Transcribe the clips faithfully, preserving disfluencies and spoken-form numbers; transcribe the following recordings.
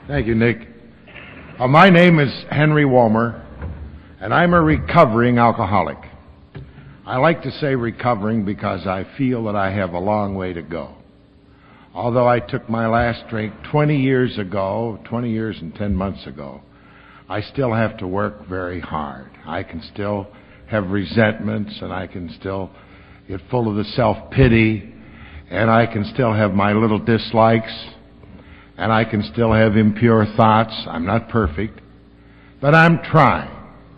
Thank you, Nick. Uh, my name is Henry Walmer, and I'm a recovering alcoholic. I like to say recovering because I feel that I have a long way to go. Although I took my last drink twenty years ago, twenty years and ten months ago, I still have to work very hard. I can still have resentments, and I can still get full of the self-pity, and I can still have my little dislikes, and I can still have impure thoughts. I'm not perfect, but I'm trying.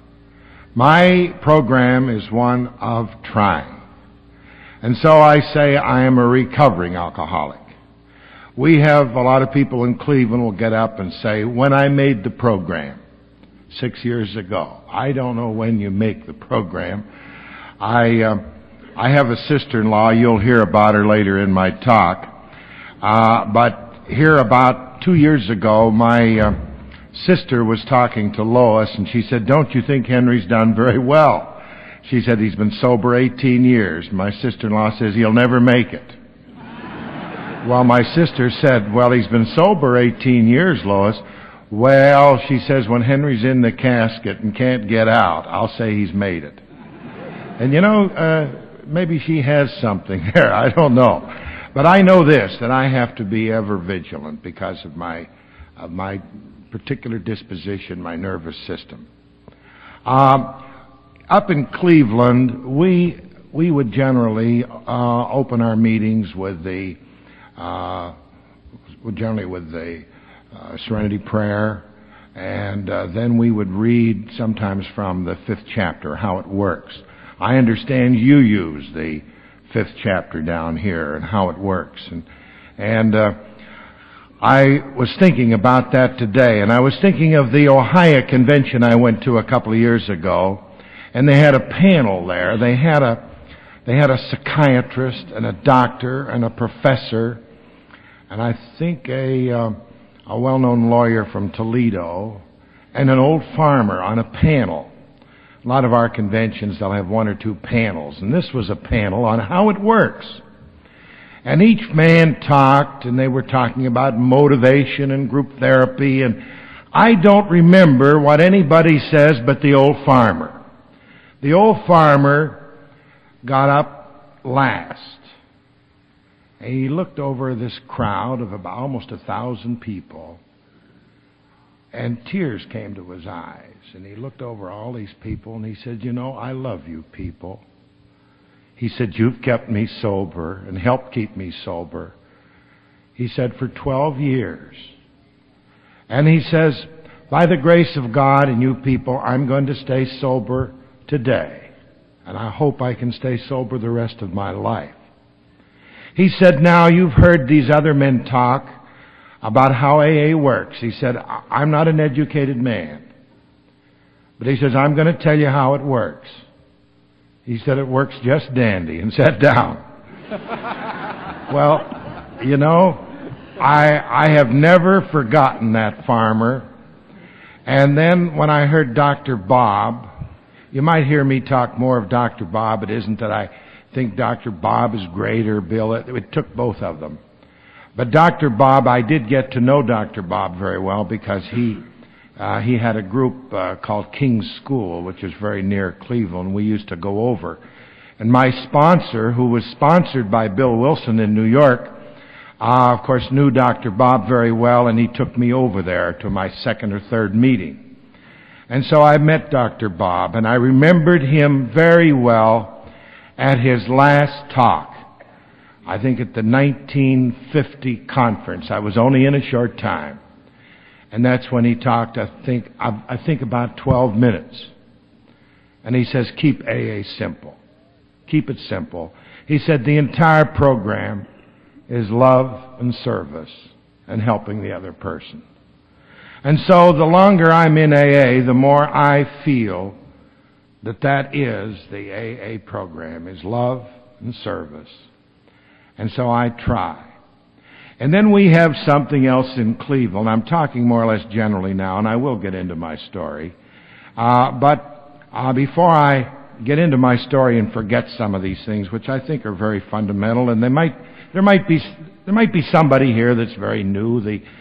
My program is one of trying. And so I say I am a recovering alcoholic. We have a lot of people in Cleveland will get up and say, when I made the program six years ago. I don't know when you make the program. I uh, I have a sister-in-law. You'll hear about her later in my talk. Uh, but here about two years ago, my uh, sister was talking to Lois, and she said, don't you think Henry's done very well? She said he's been sober eighteen years. My sister-in-law says he'll never make it. Well, my sister said, well, he's been sober eighteen years, Lois. Well, she says, when Henry's in the casket and can't get out, I'll say he's made it. And you know, uh, maybe she has something there. I don't know. But I know this, that I have to be ever vigilant because of my of my particular disposition, my nervous system. Um, up in Cleveland, we we would generally uh, open our meetings with the uh, generally with the uh, Serenity Prayer, and uh, then we would read sometimes from the fifth chapter, how it works. I understand you use the fifth chapter down here and how it works. And and uh, I was thinking about that today, and I was thinking of the Ohio convention I went to a couple of years ago, and they had a panel there. They had a they had a psychiatrist and a doctor and a professor, and I think a uh, a well-known lawyer from Toledo, and an old farmer on a panel. A lot of our conventions, they'll have one or two panels, and this was a panel on how it works. And each man talked, and they were talking about motivation and group therapy, and I don't remember what anybody says but the old farmer. The old farmer got up last, and he looked over this crowd of about almost a thousand people, and tears came to his eyes. And he looked over all these people, and he said, you know, I love you people. He said, you've kept me sober and helped keep me sober. He said, for twelve years. And he says, by the grace of God and you people, I'm going to stay sober today. And I hope I can stay sober the rest of my life. He said, now you've heard these other men talk about how A A works. He said, I'm not an educated man. But he says, I'm going to tell you how it works. He said, it works just dandy, and sat down. Well, you know, I I have never forgotten that farmer. And then when I heard Doctor Bob, you might hear me talk more of Doctor Bob. It isn't that I think Doctor Bob is great or Bill. It, it took both of them. But Doctor Bob, I did get to know Doctor Bob very well because he uh, he had a group uh, called King's School, which is very near Cleveland. We used to go over. And my sponsor, who was sponsored by Bill Wilson in New York, uh, of course knew Doctor Bob very well, and he took me over there to my second or third meeting. And so I met Doctor Bob, and I remembered him very well at his last talk. I think at the nineteen fifty conference. I was only in a short time. And that's when he talked, I think, I think about twelve minutes. And he says, keep A A simple. Keep it simple. He said the entire program is love and service and helping the other person. And so the longer I'm in A A, the more I feel that that is the A A program, is love and service. And so I try. And then we have something else in Cleveland. I'm talking more or less generally now, and I will get into my story. Uh, but uh, before I get into my story and forget some of these things, which I think are very fundamental, and they might, there might be, there might be somebody here that's very new. The,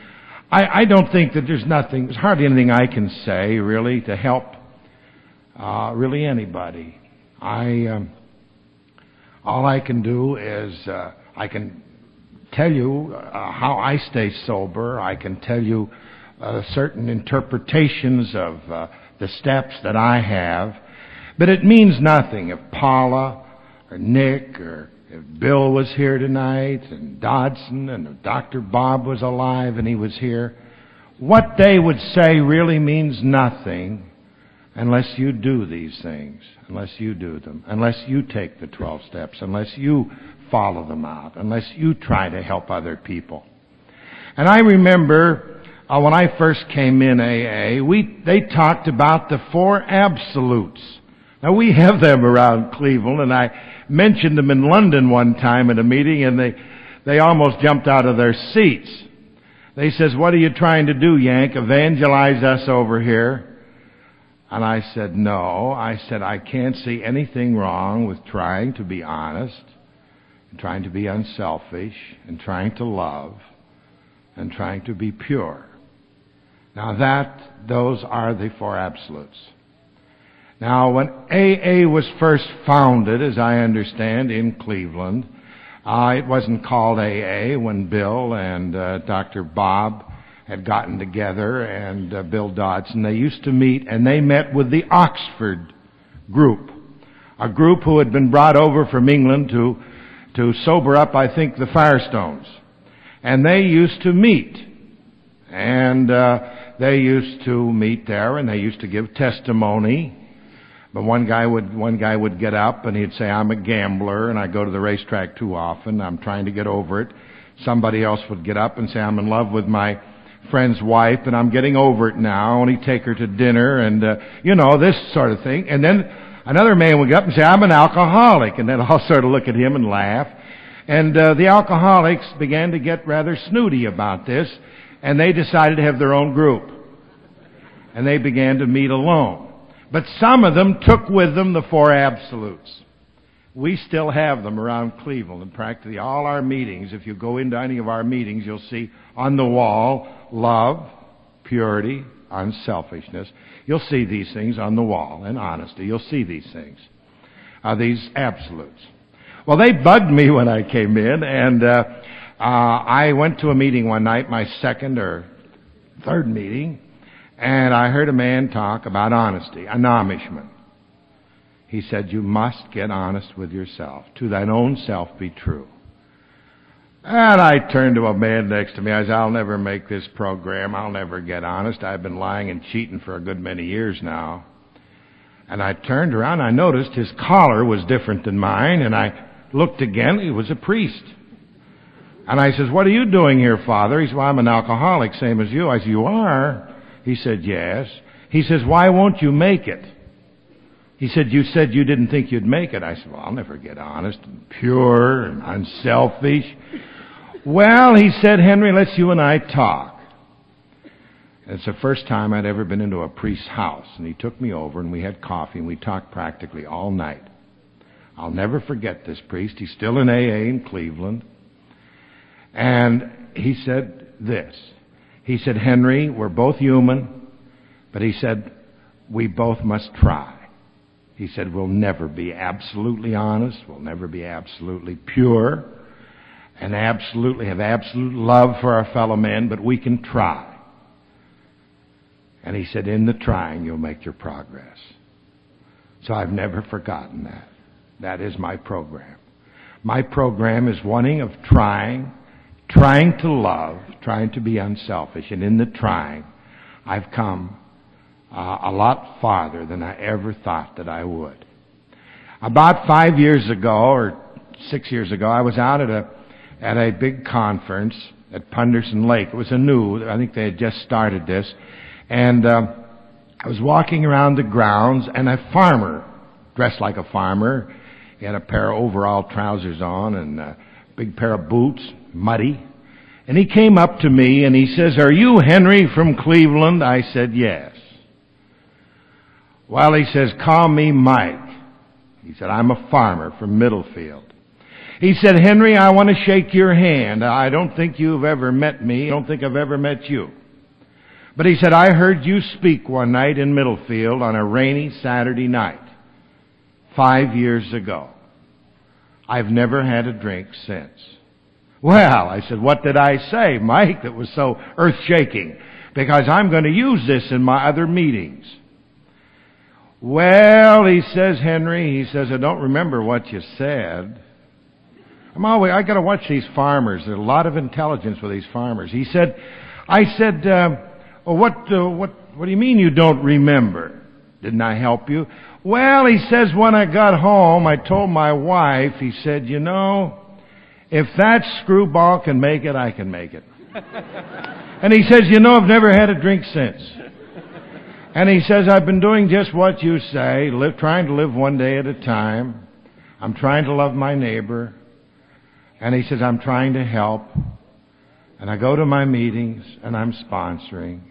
I, I don't think that there's nothing, there's hardly anything I can say, really, to help uh, really anybody. I, um, all I can do is uh, I can tell you uh, how I stay sober. I can tell you uh, certain interpretations of uh, the steps that I have. But it means nothing if Paula or Nick or if Bill was here tonight and Dodson and if Doctor Bob was alive and he was here. What they would say really means nothing unless you do these things, unless you do them, unless you take the twelve steps, unless you follow them out, unless you try to help other people. And I remember uh, when I first came in A A, we they talked about the four absolutes. Now we have them around Cleveland, and I mentioned them in London one time at a meeting, and they they almost jumped out of their seats. They says, "What are you trying to do, Yank? Evangelize us over here?" And I said, "No." I said, "I can't see anything wrong with trying to be honest, and trying to be unselfish, and trying to love, and trying to be pure." Now that, those are the four absolutes. Now when A A was first founded, as I understand, in Cleveland, uh, it wasn't called A A when Bill and uh, Doctor Bob had gotten together, and uh, Bill Dodson. They used to meet, and they met with the Oxford group, a group who had been brought over from England to to sober up, I think, the Firestones. And they used to meet, and uh, they used to meet there, and they used to give testimony. But one guy would one guy would get up and he'd say, "I'm a gambler and I go to the racetrack too often. I'm trying to get over it." Somebody else would get up and say, "I'm in love with my friend's wife and I'm getting over it now," and he'd take her to dinner and, uh, you know, this sort of thing. And then another man would get up and say, "I'm an alcoholic," and then I'll sort of look at him and laugh. And uh, the alcoholics began to get rather snooty about this, and they decided to have their own group. And they began to meet alone. But some of them took with them the four absolutes. We still have them around Cleveland. In practically all our meetings, if you go into any of our meetings, you'll see on the wall, love, purity, unselfishness. You'll see these things on the wall, and honesty. You'll see these things, uh, these absolutes. Well, they bugged me when I came in, and uh, uh, I went to a meeting one night, my second or third meeting, and I heard a man talk about honesty, an Amishman. He said, "You must get honest with yourself. To thine own self be true." And I turned to a man next to me. I said, "I'll never make this program. I'll never get honest. I've been lying and cheating for a good many years now." And I turned around. I noticed his collar was different than mine, and I looked again. He was a priest. And I says, "What are you doing here, Father?" He said, "Well, I'm an alcoholic, same as you." I said, "You are?" He said, "Yes." He says, "Why won't you make it?" He said, "You said you didn't think you'd make it." I said, "Well, I'll never get honest and pure and unselfish." "Well," he said, "Henry, let's you and I talk." It's the first time I'd ever been into a priest's house, and he took me over and we had coffee and we talked practically all night. I'll never forget this priest. He's still in A A in Cleveland. And he said this. He said, "Henry, we're both human," but he said, "we both must try." He said, "We'll never be absolutely honest. We'll never be absolutely pure and absolutely have absolute love for our fellow men, but we can try." And he said, "In the trying, you'll make your progress." So I've never forgotten that. That is my program. My program is one of trying, trying to love, trying to be unselfish. And in the trying, I've come uh, a lot farther than I ever thought that I would. About five years ago, or six years ago, I was out at a at a big conference at Punderson Lake. It was a new, I think they had just started this. And uh, I was walking around the grounds, and a farmer, dressed like a farmer, he had a pair of overall trousers on and a big pair of boots, muddy. And he came up to me and he says, "Are you Henry from Cleveland?" I said, "Yes." "Well," he says, "call me Mike." He said, "I'm a farmer from Middlefield." He said, "Henry, I want to shake your hand. I don't think you've ever met me. I don't think I've ever met you." But he said, I heard you speak one night in Middlefield on a rainy Saturday night, five years ago. I've never had a drink since. Well, I said, what did I say, Mike, that was so earth-shaking? Because I'm going to use this in my other meetings. Well, he says, Henry, he says, I don't remember what you said. I'm always, I got to watch these farmers. There's a lot of intelligence with these farmers. He said, I said, uh, well, what, uh, what, what do you mean you don't remember? Didn't I help you? Well, he says, when I got home, I told my wife, he said, you know, if that screwball can make it, I can make it. And he says, you know, I've never had a drink since. And he says, I've been doing just what you say, live, trying to live one day at a time. I'm trying to love my neighbor. And he says, I'm trying to help. And I go to my meetings, and I'm sponsoring.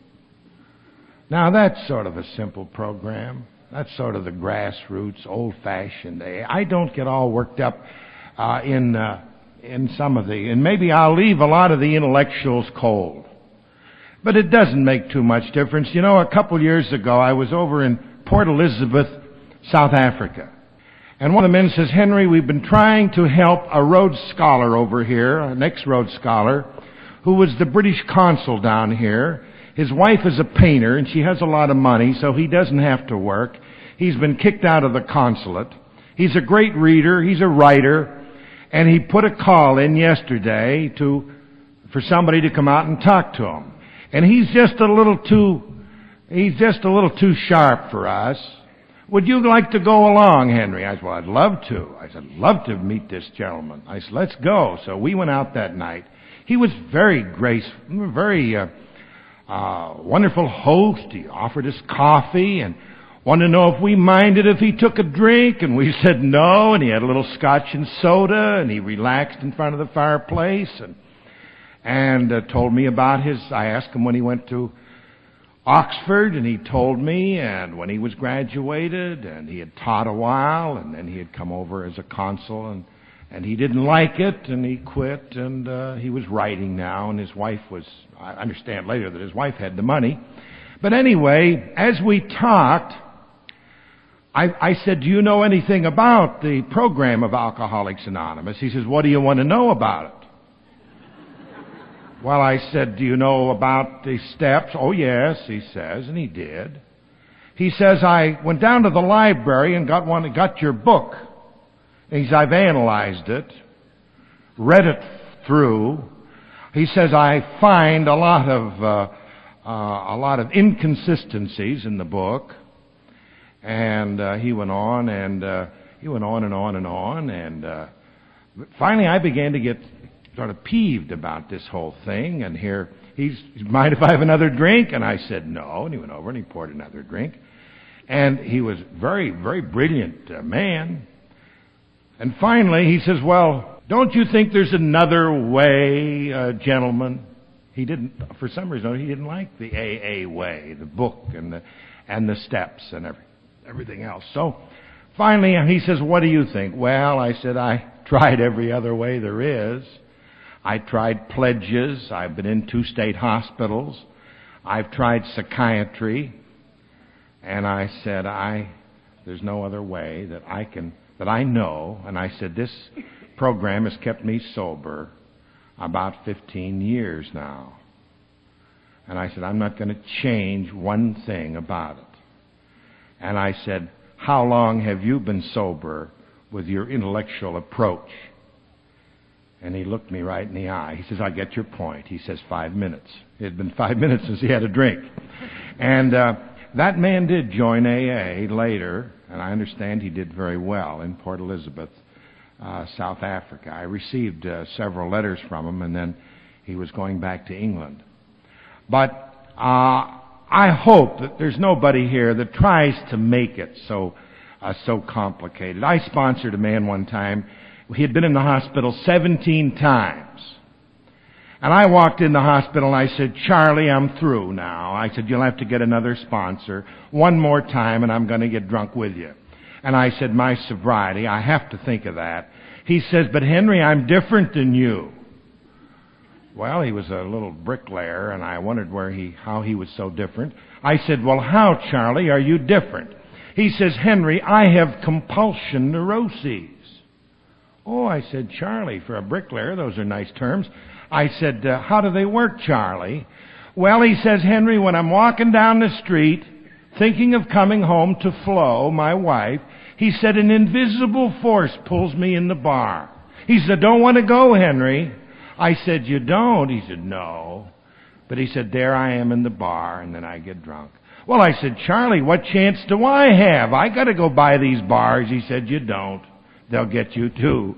Now, that's sort of a simple program. That's sort of the grassroots, old-fashioned. I don't get all worked up uh, in uh, in some of the... And maybe I'll leave a lot of the intellectuals cold. But it doesn't make too much difference. You know, a couple years ago, I was over in Port Elizabeth, South Africa. And one of the men says, Henry, we've been trying to help a Rhodes Scholar over here, an ex-Rhodes Scholar, who was the British consul down here. His wife is a painter, and she has a lot of money, so he doesn't have to work. He's been kicked out of the consulate. He's a great reader. He's a writer. And he put a call in yesterday to for somebody to come out and talk to him. And he's just a little too, he's just a little too sharp for us. Would you like to go along, Henry? I said, well, I'd love to. I said, I'd love to meet this gentleman. I said, let's go. So we went out that night. He was very graceful, very uh, uh, wonderful host. He offered us coffee and wanted to know if we minded if he took a drink. And we said no. And he had a little scotch and soda. And he relaxed in front of the fireplace. And And uh, told me about his, I asked him when he went to Oxford, and he told me, and when he was graduated, and he had taught a while, and then he had come over as a consul, and, and he didn't like it, and he quit, and uh, he was writing now, and his wife was, I understand later that his wife had the money. But anyway, as we talked, I, I said, do you know anything about the program of Alcoholics Anonymous? He says, what do you want to know about it? Well, I said, do you know about the steps? Oh, yes, he says, and he did. He says, I went down to the library and got one, got your book. He says, I've analyzed it, read it through. He says, I find a lot of, uh, uh, a lot of inconsistencies in the book. And, uh, he went on and, uh, he went on and on and on. And, uh, finally I began to get sort of peeved about this whole thing, and here, he's, mind if I have another drink? And I said no, and he went over and he poured another drink. And he was very, very brilliant uh, man. And finally, he says, well, don't you think there's another way, uh, gentlemen? He didn't, for some reason, he didn't like the A A way, the book and the, and the steps and every, everything else. So finally, he says, what do you think? Well, I said, I tried every other way there is. I tried pledges. I've been in two state hospitals. I've tried psychiatry. And I said, I, there's no other way that I can, that I know. And I said, this program has kept me sober about fifteen years now. And I said, I'm not going to change one thing about it. And I said, how long have you been sober with your intellectual approach? And he looked me right in the eye. He says, I get your point. He says, five minutes. It had been five minutes since he had a drink. And uh, that man did join A A later, and I understand he did very well in Port Elizabeth, uh, South Africa. I received uh, several letters from him, and then he was going back to England. But uh, I hope that there's nobody here that tries to make it so, uh, so complicated. I sponsored a man one time. He had been in the hospital seventeen times. And I walked in the hospital and I said, Charlie, I'm through now. I said, you'll have to get another sponsor one more time and I'm going to get drunk with you. And I said, my sobriety, I have to think of that. He says, but Henry, I'm different than you. well, he was a little bricklayer, and I wondered where he, how he was so different. I said, well, how, Charlie, are you different? He says, Henry, I have compulsion neuroses. Oh, I said, Charlie, for a bricklayer, those are nice terms. I said, uh, how do they work, Charlie? Well, he says, Henry, when I'm walking down the street, thinking of coming home to Flo, my wife, he said, an invisible force pulls me in the bar. He said, don't want to go, Henry. I said, you don't? He said, no. But he said, there I am in the bar, and then I get drunk. Well, I said, Charlie, what chance do I have? I got to go by these bars. He said, you don't. They'll get you too.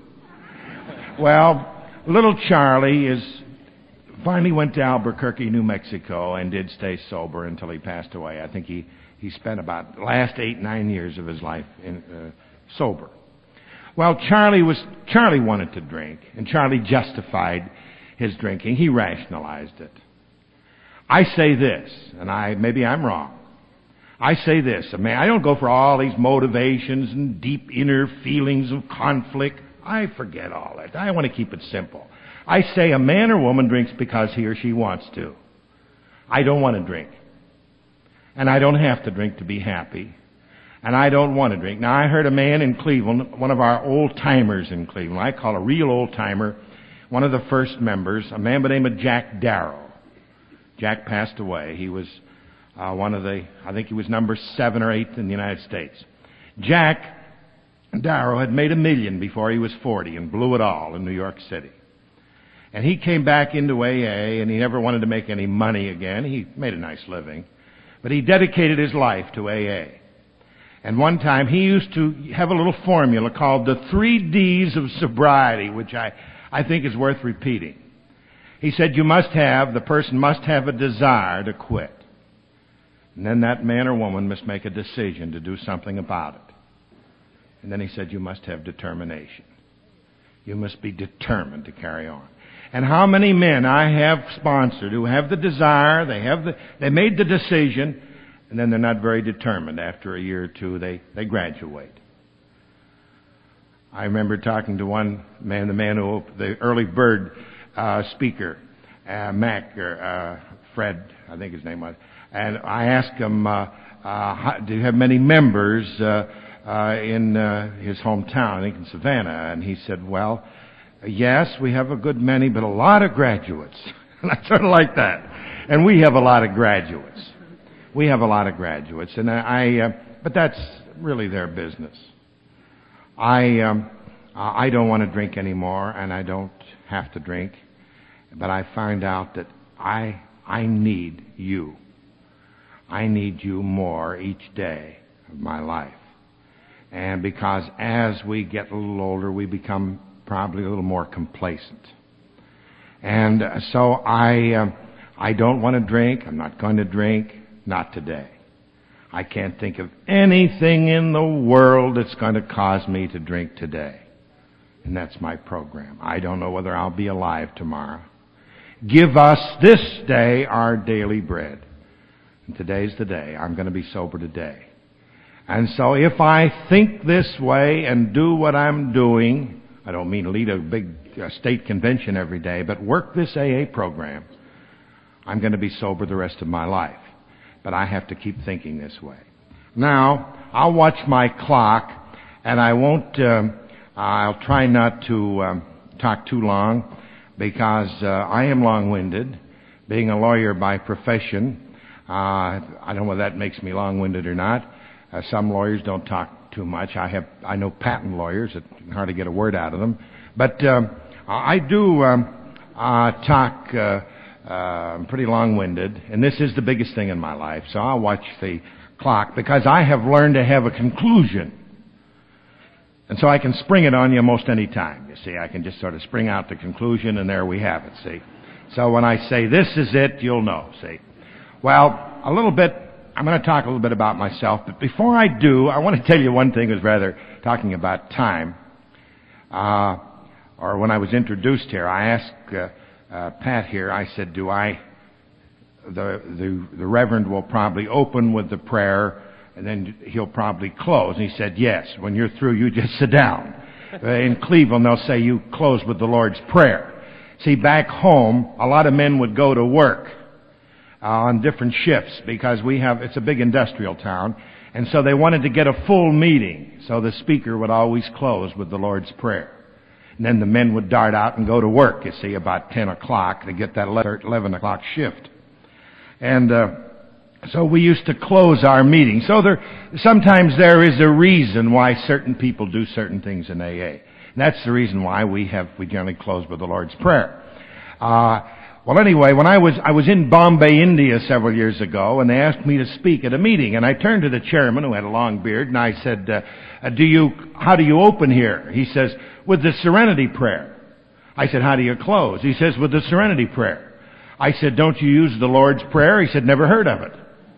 Well, little Charlie is finally went to Albuquerque, New Mexico, and did stay sober until he passed away. I think he, he spent about the last eight, nine years of his life in, uh, sober. Well, Charlie was Charlie wanted to drink, and Charlie justified his drinking. He rationalized it. I say this, and I maybe I'm wrong. I say this, man, I don't go for all these motivations and deep inner feelings of conflict. I forget all that. I want to keep it simple. I say a man or woman drinks because he or she wants to. I don't want to drink. And I don't have to drink to be happy. And I don't want to drink. Now, I heard a man in Cleveland, one of our old-timers in Cleveland, I call a real old-timer, one of the first members, a man by the name of Jack Darrow. Jack passed away. He was uh, one of the, I think he was number seven or eight in the United States. Jack Darrow had made a million before he was forty and blew it all in New York City. And he came back into A A, and he never wanted to make any money again. He made a nice living. But he dedicated his life to A A. And one time he used to have a little formula called the three D's of sobriety, which I, I think is worth repeating. He said you must have, the person must have a desire to quit. And then that man or woman must make a decision to do something about it. And then he said you must have determination. You must be determined to carry on. And how many men I have sponsored who have the desire, they have the, they made the decision, and then they're not very determined. After a year or two, they, they graduate. I remember talking to one man, the man who, the early bird uh, speaker, uh, Mac, or uh, Fred, I think his name was, and I asked him, uh, uh, how, do you have many members uh, uh, in uh, his hometown, I think in Savannah? And he said, well, yes, we have a good many, but a lot of graduates. And I sort of like that. And we have a lot of graduates. We have a lot of graduates, and I, uh, but that's really their business. I, um, I don't want to drink anymore, and I don't have to drink, but I find out that I, I need you. I need you more each day of my life. And because as we get a little older, we become probably a little more complacent. And so I, um, I don't want to drink. I'm not going to drink. Not today. I can't think of anything in the world that's going to cause me to drink today. And that's my program. I don't know whether I'll be alive tomorrow. Give us this day our daily bread. And today's the day. I'm going to be sober today. And so if I think this way and do what I'm doing, I don't mean lead a big uh, state convention every day, but work this A A program, I'm going to be sober the rest of my life. But I have to keep thinking this way. Now, I'll watch my clock, and I won't, um, I'll try not to um, talk too long, because uh, I am long-winded. Being a lawyer by profession, uh, I don't know whether that makes me long-winded or not. Uh, some lawyers don't talk too much. I have, I know patent lawyers that can hardly get a word out of them. But um, I do um, uh, talk... Uh, Uh, I'm pretty long-winded, and this is the biggest thing in my life, so I'll watch the clock, because I have learned to have a conclusion. And so I can spring it on you most any time, you see. I can just sort of spring out the conclusion, and there we have it, see. So when I say this is it, you'll know, see. Well, a little bit, I'm going to talk a little bit about myself, but before I do, I want to tell you one thing that's rather talking about time. Uh, or when I was introduced here, I asked... Uh, Uh, Pat here, I said, do I, the, the, the Reverend will probably open with the prayer, and then he'll probably close. And he said, yes, when you're through, you just sit down. Uh, in Cleveland, they'll say you close with the Lord's Prayer. See, back home, a lot of men would go to work uh, on different shifts because we have, it's a big industrial town, and so they wanted to get a full meeting. So the speaker would always close with the Lord's Prayer. And then the men would dart out and go to work, you see, about ten o'clock to get that eleven o'clock shift. And uh, so we used to close our meeting. So there, sometimes there is a reason why certain people do certain things in A A. And that's the reason why we have, we generally close with the Lord's Prayer. Uh, well anyway, when I was, I was in Bombay, India several years ago, and they asked me to speak at a meeting, and I turned to the chairman who had a long beard, and I said, uh, do you, how do you open here? He says, with the Serenity Prayer. I said, how do you close? He says, with the Serenity Prayer. I said, don't you use the Lord's Prayer? He said, never heard of it.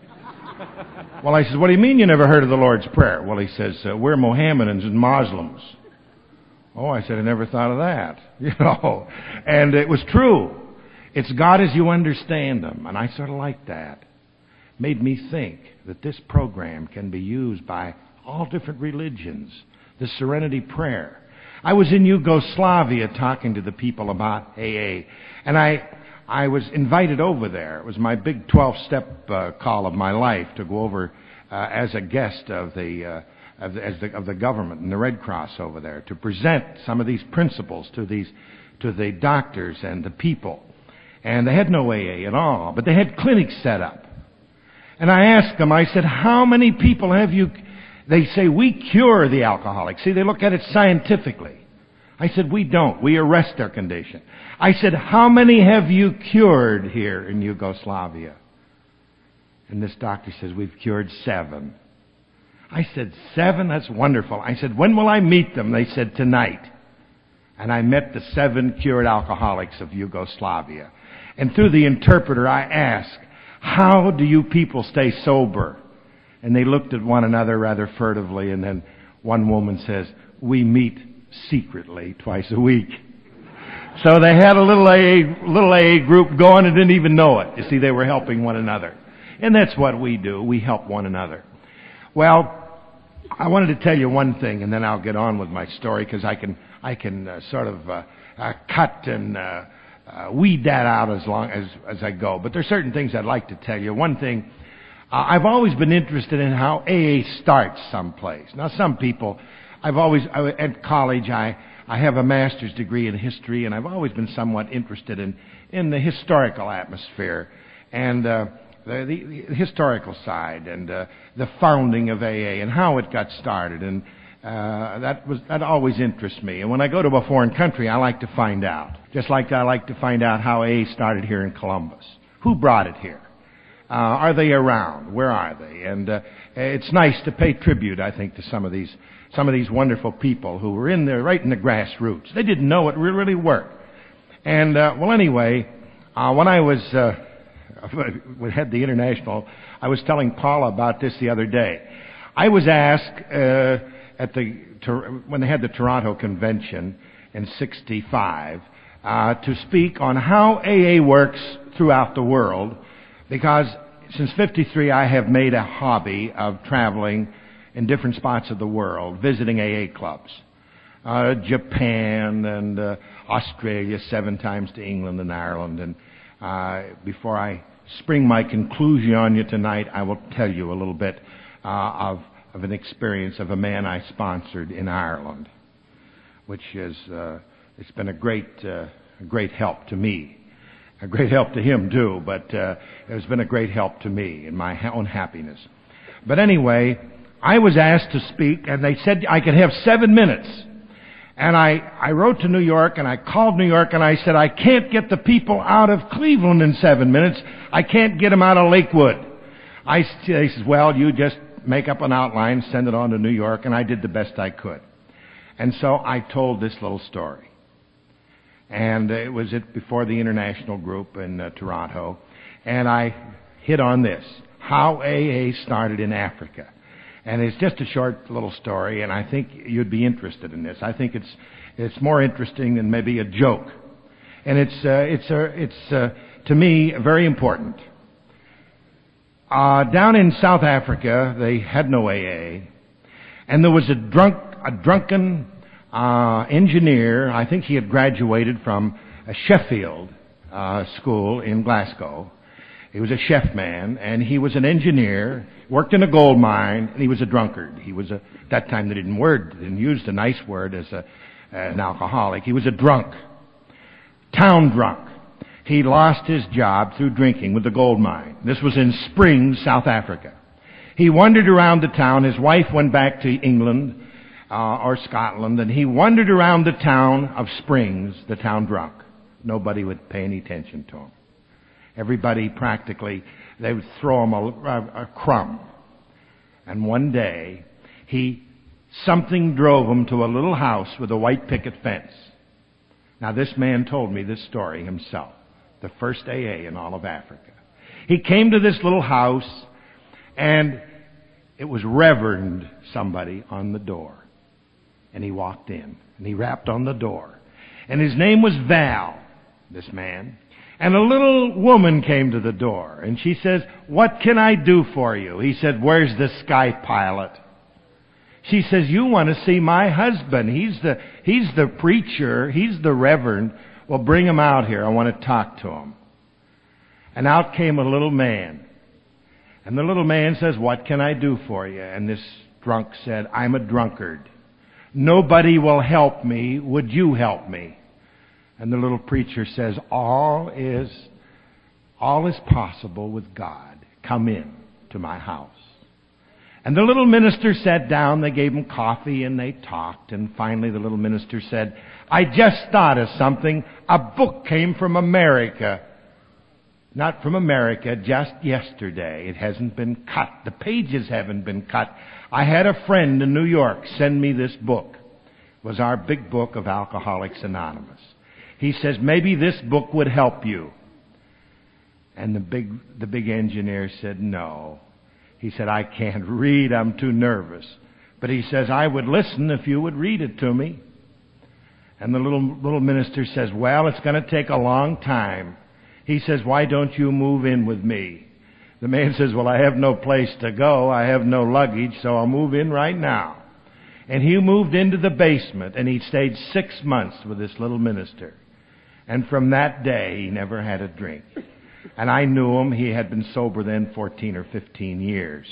Well, I said, what do you mean you never heard of the Lord's Prayer? Well, he says, uh, we're Mohammedans and Muslims. Oh, I said, I never thought of that. You know, and it was true. It's God as you understand Him. And I sort of liked that. Made me think that this program can be used by all different religions. The Serenity Prayer. I was in Yugoslavia talking to the people about A A. And I, I was invited over there. It was my big twelve-step uh, call of my life to go over uh, as a guest of the, uh, of the, as the of the government and the Red Cross over there to present some of these principles to these to the doctors and the people. And they had no A A at all, but they had clinics set up. And I asked them, I said, how many people have you... They say, we cure the alcoholic. See, they look at it scientifically. I said, we don't. We arrest their condition. I said, how many have you cured here in Yugoslavia? And this doctor says, we've cured seven. I said, seven? That's wonderful. I said, when will I meet them? They said, tonight. And I met the seven cured alcoholics of Yugoslavia. And through the interpreter, I asked, how do you people stay sober? And they looked at one another rather furtively, and then one woman says, we meet secretly twice a week. So they had a little A A, little A A group going and didn't even know it. You see, they were helping one another. And that's what we do. We help one another. Well, I wanted to tell you one thing, and then I'll get on with my story, because I can, I can uh, sort of uh, uh, cut and uh, uh, weed that out as long as, as I go. But there's certain things I'd like to tell you. One thing, Uh, I've always been interested in how A A starts someplace. Now, some people, I've always, I, at college, I, I have a master's degree in history, and I've always been somewhat interested in, in the historical atmosphere and uh, the, the, the historical side and uh, the founding of A A and how it got started. And uh, that was that always interests me. And when I go to a foreign country, I like to find out. Just like I like to find out how A A started here in Columbus. Who brought it here? Uh, are they around? Where are they? And uh, it's nice to pay tribute, I think, to some of these some of these wonderful people who were in there, right in the grassroots. They didn't know it really, really worked. And uh, well, anyway, uh, when I was uh, we had the international, I was telling Paula about this the other day. I was asked uh, at the when they had the Toronto Convention in sixty-five uh, to speak on how A A works throughout the world. Because since fifty-three, I have made a hobby of traveling in different spots of the world, visiting A A clubs. Uh, Japan and uh, Australia, seven times to England and Ireland. And uh, before I spring my conclusion on you tonight, I will tell you a little bit uh, of, of an experience of a man I sponsored in Ireland, which is, uh, it's been a great, uh, a great help to me. A great help to him, too, but uh, it's been a great help to me in my own happiness. But anyway, I was asked to speak, and they said I could have seven minutes. And I, I wrote to New York, and I called New York, and I said, I can't get the people out of Cleveland in seven minutes. I can't get them out of Lakewood. I, they said, well, you just make up an outline, send it on to New York, and I did the best I could. And so I told this little story. And it was it before the international group in uh, Toronto. And I hit on this, how A A started in Africa. And it's just a short little story, and I think you'd be interested in this. I think it's it's more interesting than maybe a joke. And it's uh, it's uh, it's uh, to me very important. Uh, down in South Africa, they had no A A, and there was a drunk a drunken Uh, engineer. I think he had graduated from a Sheffield uh, school in Glasgow. He was a chef man, and he was an engineer, worked in a gold mine, and he was a drunkard. He was a, at that time they didn't word, didn't use the nice word as a, an alcoholic. He was a drunk, town drunk. He lost his job through drinking with the gold mine. This was in Springs, South Africa. He wandered around the town. His wife went back to England uh, or Scotland, and he wandered around the town of Springs, the town drunk. Nobody would pay any attention to him. Everybody practically, they would throw him a, a, a crumb. And one day, he, something drove him to a little house with a white picket fence. Now this man told me this story himself, the first A A in all of Africa. He came to this little house, and it was Reverend somebody on the door. And he walked in, and he rapped on the door. And his name was Val, this man. And a little woman came to the door, and she says, "What can I do for you?" He said, "Where's the sky pilot?" She says, "You want to see my husband. He's the, he's the preacher. He's the reverend. Well, bring him out here. I want to talk to him." And out came a little man. And the little man says, "What can I do for you?" And this drunk said, "I'm a drunkard. Nobody will help me. Would you help me?" And the little preacher says, all is, all is possible with God. Come in to my house. And the little minister sat down. They gave him coffee and they talked. And finally the little minister said, "I just thought of something. A book came from America. Not from America, just yesterday. It hasn't been cut. The pages haven't been cut. I had a friend in New York send me this book. It was our big book of Alcoholics Anonymous. He says, maybe this book would help you." And the big, the big engineer said, "No." He said, "I can't read. I'm too nervous." But he says, "I would listen if you would read it to me." And the little, little minister says, "Well, it's going to take a long time." He says, "Why don't you move in with me?" The man says, "Well, I have no place to go. I have no luggage, so I'll move in right now." And he moved into the basement, and he stayed six months with this little minister. And from that day, he never had a drink. And I knew him. He had been sober then fourteen or fifteen years.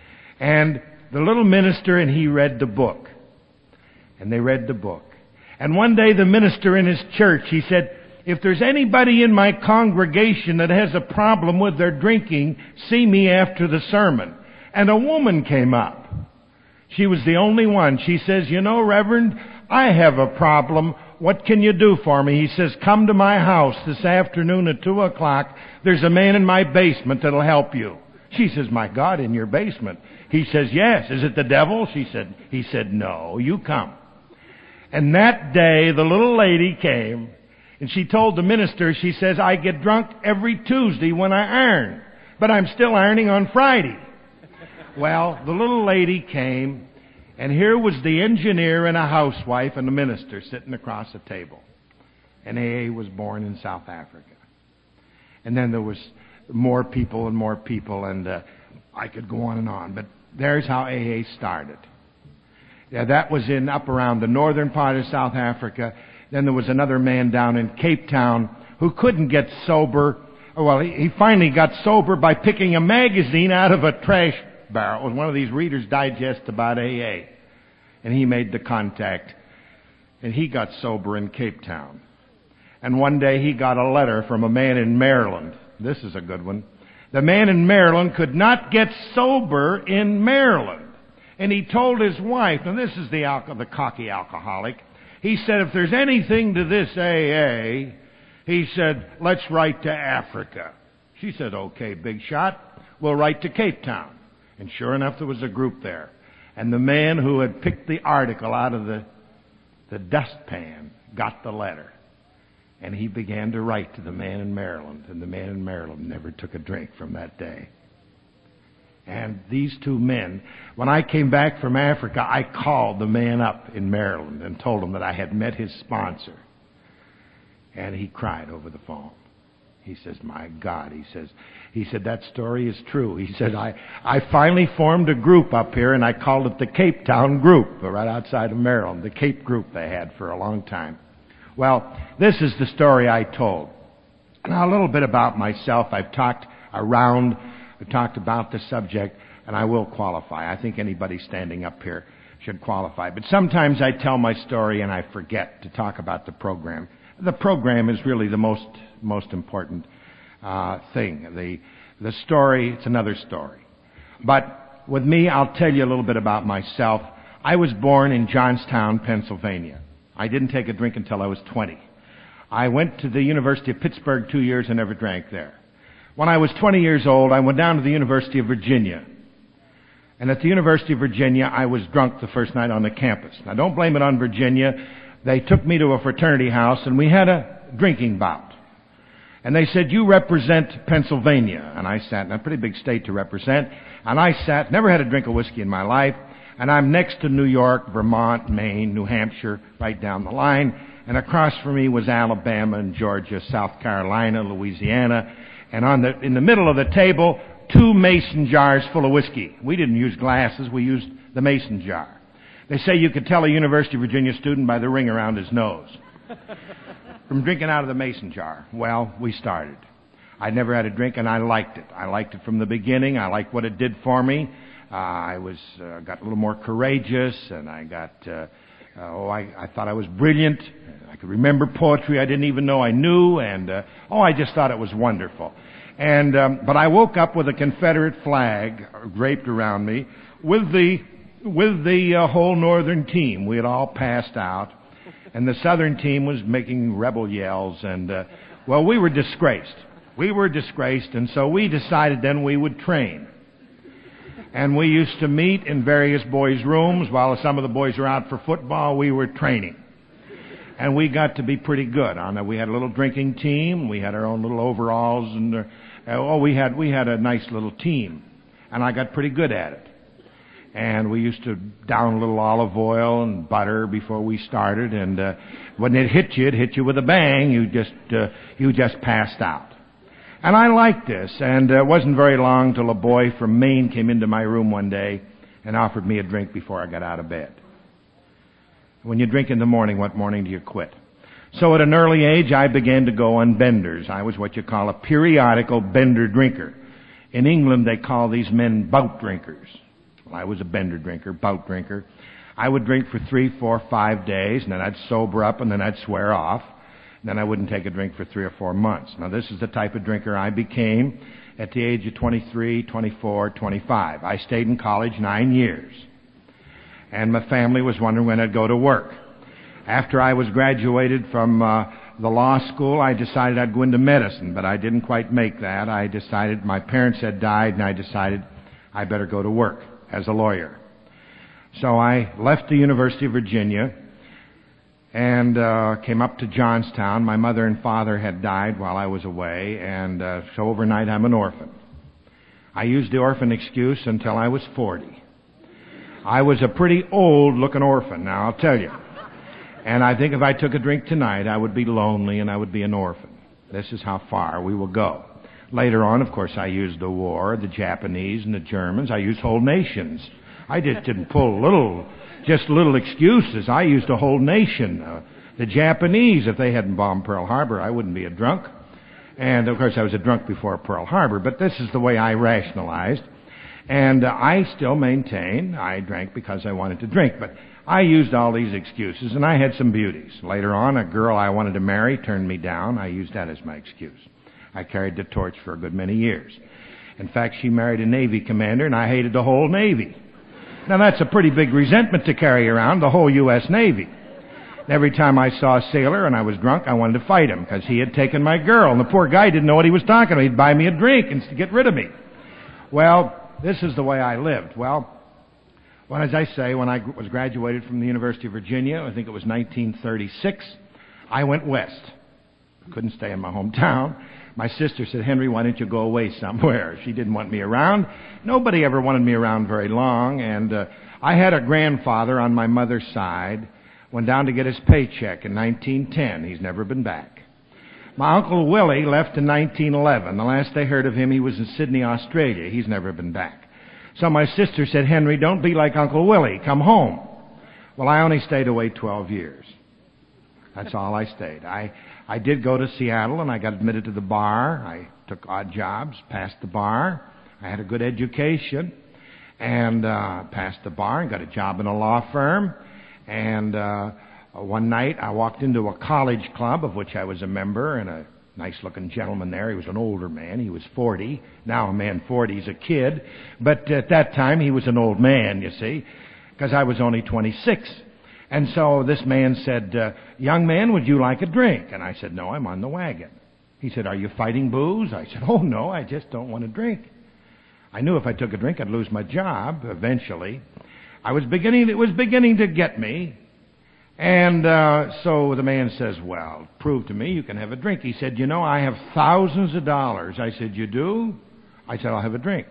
And the little minister and he read the book. And they read the book. And one day the minister in his church, he said, "If there's anybody in my congregation that has a problem with their drinking, see me after the sermon." And a woman came up. She was the only one. She says, "You know, Reverend, I have a problem. What can you do for me?" He says, "Come to my house this afternoon at two o'clock. There's a man in my basement that'll help you." She says, "My God, in your basement?" He says, "Yes." "Is it the devil?" She said, he said, "No, you come." And that day, the little lady came, and she told the minister, she says, "I get drunk every Tuesday when I iron, but I'm still ironing on Friday." Well, the little lady came, and here was the engineer and a housewife and a minister sitting across a table. And A A was born in South Africa. And then there was more people and more people, and uh, I could go on and on. But there's how A A started. Yeah, that was in up around the northern part of South Africa. Then there was another man down in Cape Town who couldn't get sober. Well, he, he finally got sober by picking a magazine out of a trash barrel. It was one of these Reader's Digest about A A. And he made the contact. And he got sober in Cape Town. And one day he got a letter from a man in Maryland. This is a good one. The man in Maryland could not get sober in Maryland. And he told his wife, now this is the, alco- the cocky alcoholic, he said, if there's anything to this A A, he said, let's write to Africa. She said, okay, big shot, we'll write to Cape Town. And sure enough, there was a group there. And the man who had picked the article out of the, the dustpan got the letter. And he began to write to the man in Maryland. And the man in Maryland never took a drink from that day. And these two men, when I came back from Africa, I called the man up in Maryland and told him that I had met his sponsor. And he cried over the phone. He says, my God, he says, he said, that story is true. He said, I, I finally formed a group up here, and I called it the Cape Town Group, right outside of Maryland, the Cape Group they had for a long time. Well, this is the story I told. Now, a little bit about myself. I've talked around, I've talked about the subject, and I will qualify. I think anybody standing up here should qualify. But sometimes I tell my story and I forget to talk about the program. The program is really the most most important uh, thing. The the story, it's another story. But with me, I'll tell you a little bit about myself. I was born in Johnstown, Pennsylvania. I didn't take a drink until I was twenty. I went to the University of Pittsburgh two years and never drank there. When I was twenty years old, I went down to the University of Virginia. And at the University of Virginia, I was drunk the first night on the campus. Now, don't blame it on Virginia. They took me to a fraternity house, and we had a drinking bout. And they said, you represent Pennsylvania. And I sat in a pretty big state to represent. And I sat, never had a drink of whiskey in my life. And I'm next to New York, Vermont, Maine, New Hampshire, right down the line. And across from me was Alabama and Georgia, South Carolina, Louisiana. And on the in the middle of the table, two mason jars full of whiskey. We didn't use glasses, we used the mason jar. They say you could tell a University of Virginia student by the ring around his nose from drinking out of the mason jar. Well, we started. I'd never had a drink, and I liked it. I liked it from the beginning. I liked what it did for me. Uh, I was uh, got a little more courageous, and I got, uh, uh, oh, I, I thought I was brilliant. I could remember poetry I didn't even know I knew, and, uh, oh, I just thought it was wonderful. And um, but I woke up with a Confederate flag draped around me with the with the uh, whole Northern team. We had all passed out, and the Southern team was making rebel yells. And uh, well, we were disgraced. We were disgraced, and so we decided then we would train. And we used to meet in various boys' rooms while some of the boys were out for football. We were training. And we got to be pretty good. On it. We had a little drinking team. We had our own little overalls, and uh, oh, we had we had a nice little team. And I got pretty good at it. And we used to down a little olive oil and butter before we started. And uh, when it hit you, it hit you with a bang. You just uh, you just passed out. And I liked this. And uh, it wasn't very long till a boy from Maine came into my room one day and offered me a drink before I got out of bed. When you drink in the morning, what morning do you quit? So at an early age, I began to go on benders. I was what you call a periodical bender drinker. In England, they call these men bout drinkers. Well, I was a bender drinker, bout drinker. I would drink for three, four, five days, and then I'd sober up, and then I'd swear off. And then I wouldn't take a drink for three or four months. Now, this is the type of drinker I became at the age of twenty-three, twenty-four, twenty-five. I stayed in college nine years. And my family was wondering when I'd go to work. After I was graduated from uh, the law school, I decided I'd go into medicine, but I didn't quite make that. I decided my parents had died, and I decided I better go to work as a lawyer. So I left the University of Virginia and uh, came up to Johnstown. My mother and father had died while I was away, and uh, so overnight I'm an orphan. I used the orphan excuse until I was forty. I was a pretty old-looking orphan, now I'll tell you. And I think if I took a drink tonight, I would be lonely and I would be an orphan. This is how far we will go. Later on, of course, I used the war, the Japanese and the Germans. I used whole nations. I just didn't pull little, just little excuses. I used a whole nation. Uh, the Japanese, if they hadn't bombed Pearl Harbor, I wouldn't be a drunk. And, of course, I was a drunk before Pearl Harbor. But this is the way I rationalized. And uh, I still maintain I drank because I wanted to drink. But I used all these excuses, and I had some beauties. Later on, a girl I wanted to marry turned me down. I used that as my excuse. I carried the torch for a good many years. In fact, she married a Navy commander, and I hated the whole Navy. Now, that's a pretty big resentment to carry around, the whole U S Navy. Every time I saw a sailor and I was drunk, I wanted to fight him because he had taken my girl, and the poor guy didn't know what he was talking about. He'd buy me a drink and get rid of me. Well, this is the way I lived. Well, well, as I say, when I was graduated from the University of Virginia, I think it was nineteen thirty-six, I went west. Couldn't stay in my hometown. My sister said, Henry, why don't you go away somewhere? She didn't want me around. Nobody ever wanted me around very long. And uh, I had a grandfather on my mother's side, went down to get his paycheck in nineteen ten. He's never been back. My Uncle Willie left in nineteen eleven. The last they heard of him, he was in Sydney, Australia. He's never been back. So my sister said, Henry, don't be like Uncle Willie. Come home. Well, I only stayed away twelve years. That's all I stayed. I, I did go to Seattle, and I got admitted to the bar. I took odd jobs, passed the bar. I had a good education, and uh, passed the bar and got a job in a law firm. And uh, one night I walked into a college club of which I was a member, and a nice-looking gentleman there. He was an older man. He was forty. Now a man forty is a kid. But at that time, he was an old man, you see, because I was only twenty-six. And so this man said, uh, young man, would you like a drink? And I said, no, I'm on the wagon. He said, are you fighting booze? I said, oh, no, I just don't want to drink. I knew if I took a drink, I'd lose my job eventually. I was beginning, it was beginning to get me. And uh, so the man says, well, prove to me you can have a drink. He said, you know, I have thousands of dollars. I said, you do? I said, I'll have a drink.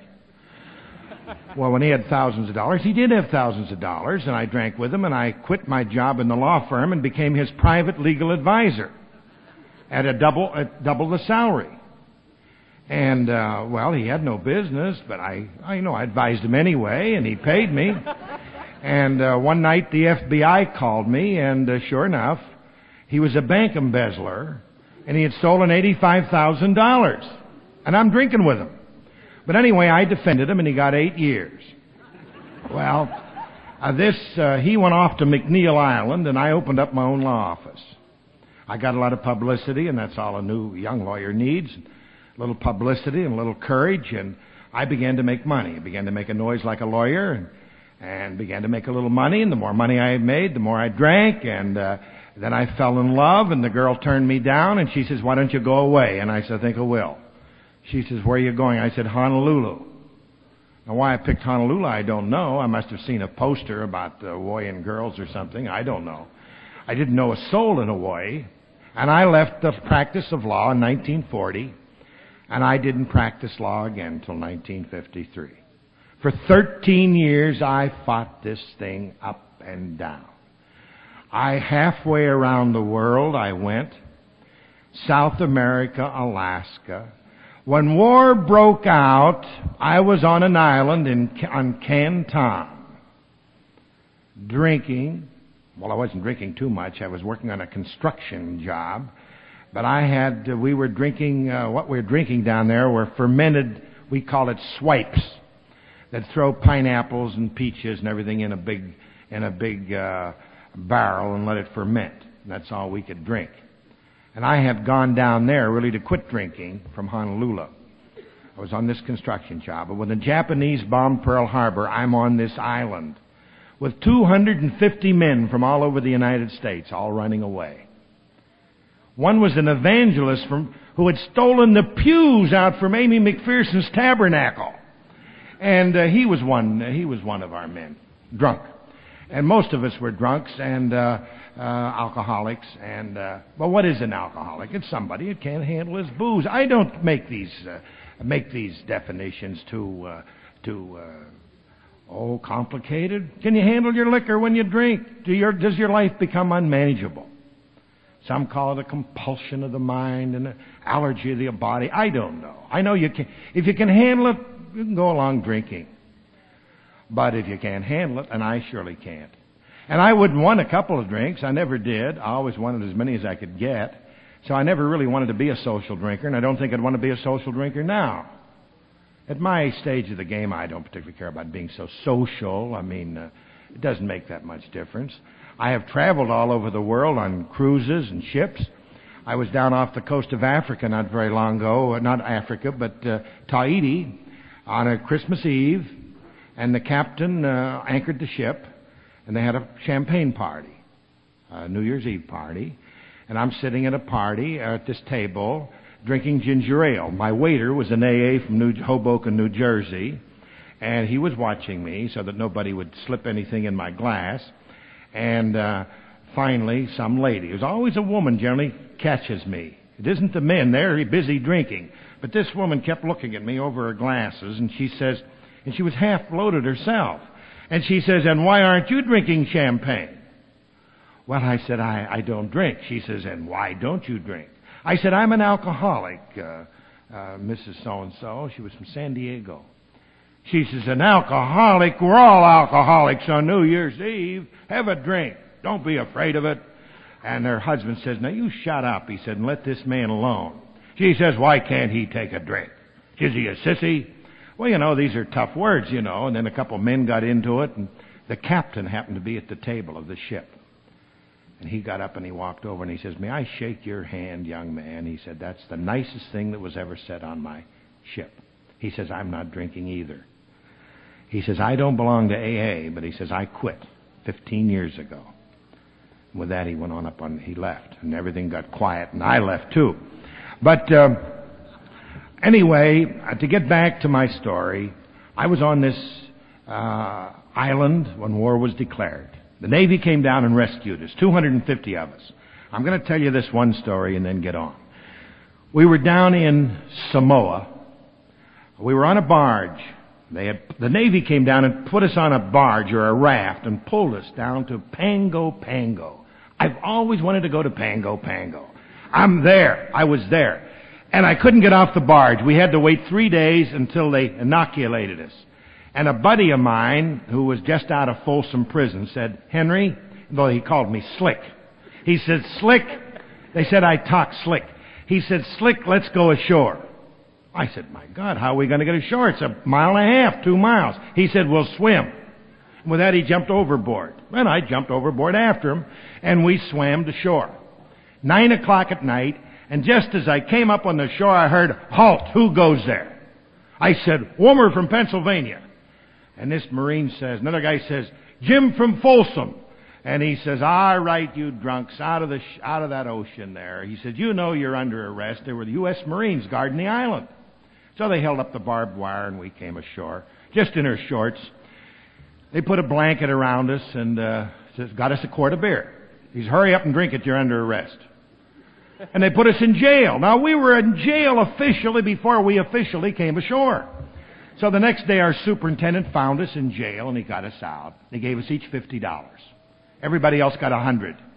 Well, when he had thousands of dollars, he did have thousands of dollars, and I drank with him, and I quit my job in the law firm and became his private legal advisor at a double, at double the salary. And, uh, well, he had no business, but I, I you know, I advised him anyway, and he paid me. And uh, one night the F B I called me, and uh, sure enough, he was a bank embezzler, and he had stolen eighty-five thousand dollars. And I'm drinking with him. But anyway, I defended him, and he got eight years. Well, uh, this, uh, he went off to McNeil Island, and I opened up my own law office. I got a lot of publicity, and that's all a new young lawyer needs. A little publicity and a little courage, and I began to make money. I began to make a noise like a lawyer, and, and began to make a little money, and the more money I made, the more I drank, and uh, then I fell in love, and the girl turned me down, and she says, why don't you go away? And I said, I think I will. She says, where are you going? I said, Honolulu. Now, why I picked Honolulu, I don't know. I must have seen a poster about uh, Hawaiian girls or something. I don't know. I didn't know a soul in Hawaii, and I left the practice of law in nineteen forty, and I didn't practice law again until nineteen fifty-three. For thirteen years, I fought this thing up and down. I halfway around the world I went, South America, Alaska. When war broke out, I was on an island in on Canton, drinking. Well, I wasn't drinking too much. I was working on a construction job. But I had, uh, we were drinking, uh, what we were drinking down there were fermented, we call it swipes, that throw pineapples and peaches and everything in a big, in a big, uh, barrel and let it ferment. And that's all we could drink. And I had gone down there really to quit drinking from Honolulu. I was on this construction job. But when the Japanese bombed Pearl Harbor, I'm on this island with two hundred fifty men from all over the United States, all running away. One was an evangelist from, who had stolen the pews out from Amy McPherson's tabernacle. And uh, he was one, uh, he was one of our men, drunk. And most of us were drunks and uh, uh, alcoholics. And uh, well, what is an alcoholic? It's somebody that can't handle his booze. I don't make these uh, make these definitions too uh, too uh, oh complicated. Can you handle your liquor when you drink? Do your does your life become unmanageable? Some call it a compulsion of the mind and an allergy of the body. I don't know. I know you can. If you can handle it, you can go along drinking. But if you can't handle it, and I surely can't. And I wouldn't want a couple of drinks. I never did. I always wanted as many as I could get. So I never really wanted to be a social drinker, and I don't think I'd want to be a social drinker now. At my stage of the game, I don't particularly care about being so social. I mean, uh, it doesn't make that much difference. I have traveled all over the world on cruises and ships. I was down off the coast of Africa not very long ago, not Africa, but uh, Tahiti, on a Christmas Eve, and the captain uh, anchored the ship, and they had a champagne party, a New Year's Eve party, and I'm sitting at a party at this table drinking ginger ale. My waiter was an A A from New Hoboken, New Jersey, and he was watching me so that nobody would slip anything in my glass. And uh, finally, some lady, who's always a woman, generally catches me. It isn't the men, they're busy drinking. But this woman kept looking at me over her glasses, and she says, and she was half bloated herself. And she says, and why aren't you drinking champagne? Well, I said, I, I don't drink. She says, and why don't you drink? I said, I'm an alcoholic, uh, uh, Missus So-and-so. She was from San Diego. She says, an alcoholic? We're all alcoholics on New Year's Eve. Have a drink. Don't be afraid of it. And her husband says, now you shut up, he said, and let this man alone. She says, why can't he take a drink? Is he a sissy? Well, you know, these are tough words, you know. And then a couple of men got into it, and the captain happened to be at the table of the ship. And he got up and he walked over and he says, may I shake your hand, young man? He said, that's the nicest thing that was ever said on my ship. He says, I'm not drinking either. He says, I don't belong to A A, but he says, I quit fifteen years ago. And with that, he went on up on, he left, and everything got quiet, and I left too. But uh, anyway, to get back to my story, I was on this uh, island when war was declared. The Navy came down and rescued us, two hundred fifty of us. I'm going to tell you this one story and then get on. We were down in Samoa. We were on a barge. They had, the Navy came down and put us on a barge or a raft and pulled us down to Pago Pago. I've always wanted to go to Pago Pago. I'm there. I was there. And I couldn't get off the barge. We had to wait three days until they inoculated us. And a buddy of mine, who was just out of Folsom Prison, said, Henry, well, he called me Slick. He said, Slick, they said I talk slick. He said, Slick, let's go ashore. I said, my God, how are we going to get ashore? It's a mile and a half, two miles. He said, we'll swim. With that, he jumped overboard. And I jumped overboard after him, and we swam to shore. Nine o'clock at night, and just as I came up on the shore, I heard, halt, who goes there? I said, Womer from Pennsylvania. And this Marine says, another guy says, Jim from Folsom. And he says, all right, you drunks, out of the sh- out of that ocean there. He said, you know you're under arrest. They were the U S Marines guarding the island. So they held up the barbed wire and we came ashore, just in our shorts. They put a blanket around us and uh, says, got us a quart of beer. He says, hurry up and drink it, you're under arrest. And they put us in jail. Now, we were in jail officially before we officially came ashore. So the next day, our superintendent found us in jail, and he got us out. They gave us each fifty dollars. Everybody else got one hundred dollars.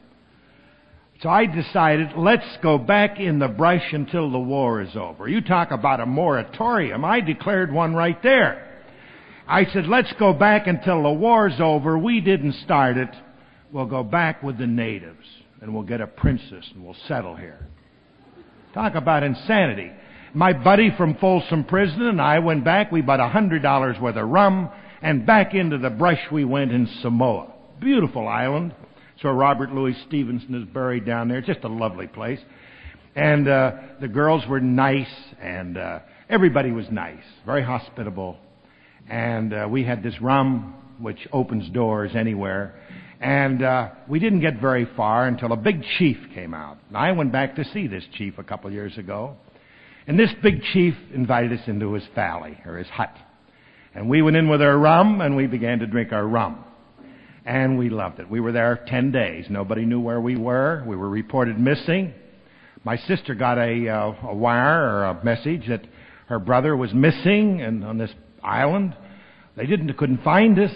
So I decided, let's go back in the brush until the war is over. You talk about a moratorium. I declared one right there. I said, let's go back until the war's over. We didn't start it. We'll go back with the natives, and we'll get a princess, and we'll settle here. Talk about insanity. My buddy from Folsom Prison and I went back. We bought one hundred dollars worth of rum, and back into the brush we went in Samoa. Beautiful island. So Robert Louis Stevenson is buried down there. Just a lovely place. And uh, the girls were nice, and uh, everybody was nice, very hospitable. And uh, we had this rum, which opens doors anywhere. And uh, we didn't get very far until a big chief came out. And I went back to see this chief a couple years ago. And this big chief invited us into his valley, or his hut. And we went in with our rum, and we began to drink our rum. And we loved it. We were there ten days. Nobody knew where we were. We were reported missing. My sister got a, uh, a wire or a message that her brother was missing and on this island. They didn't, couldn't find us.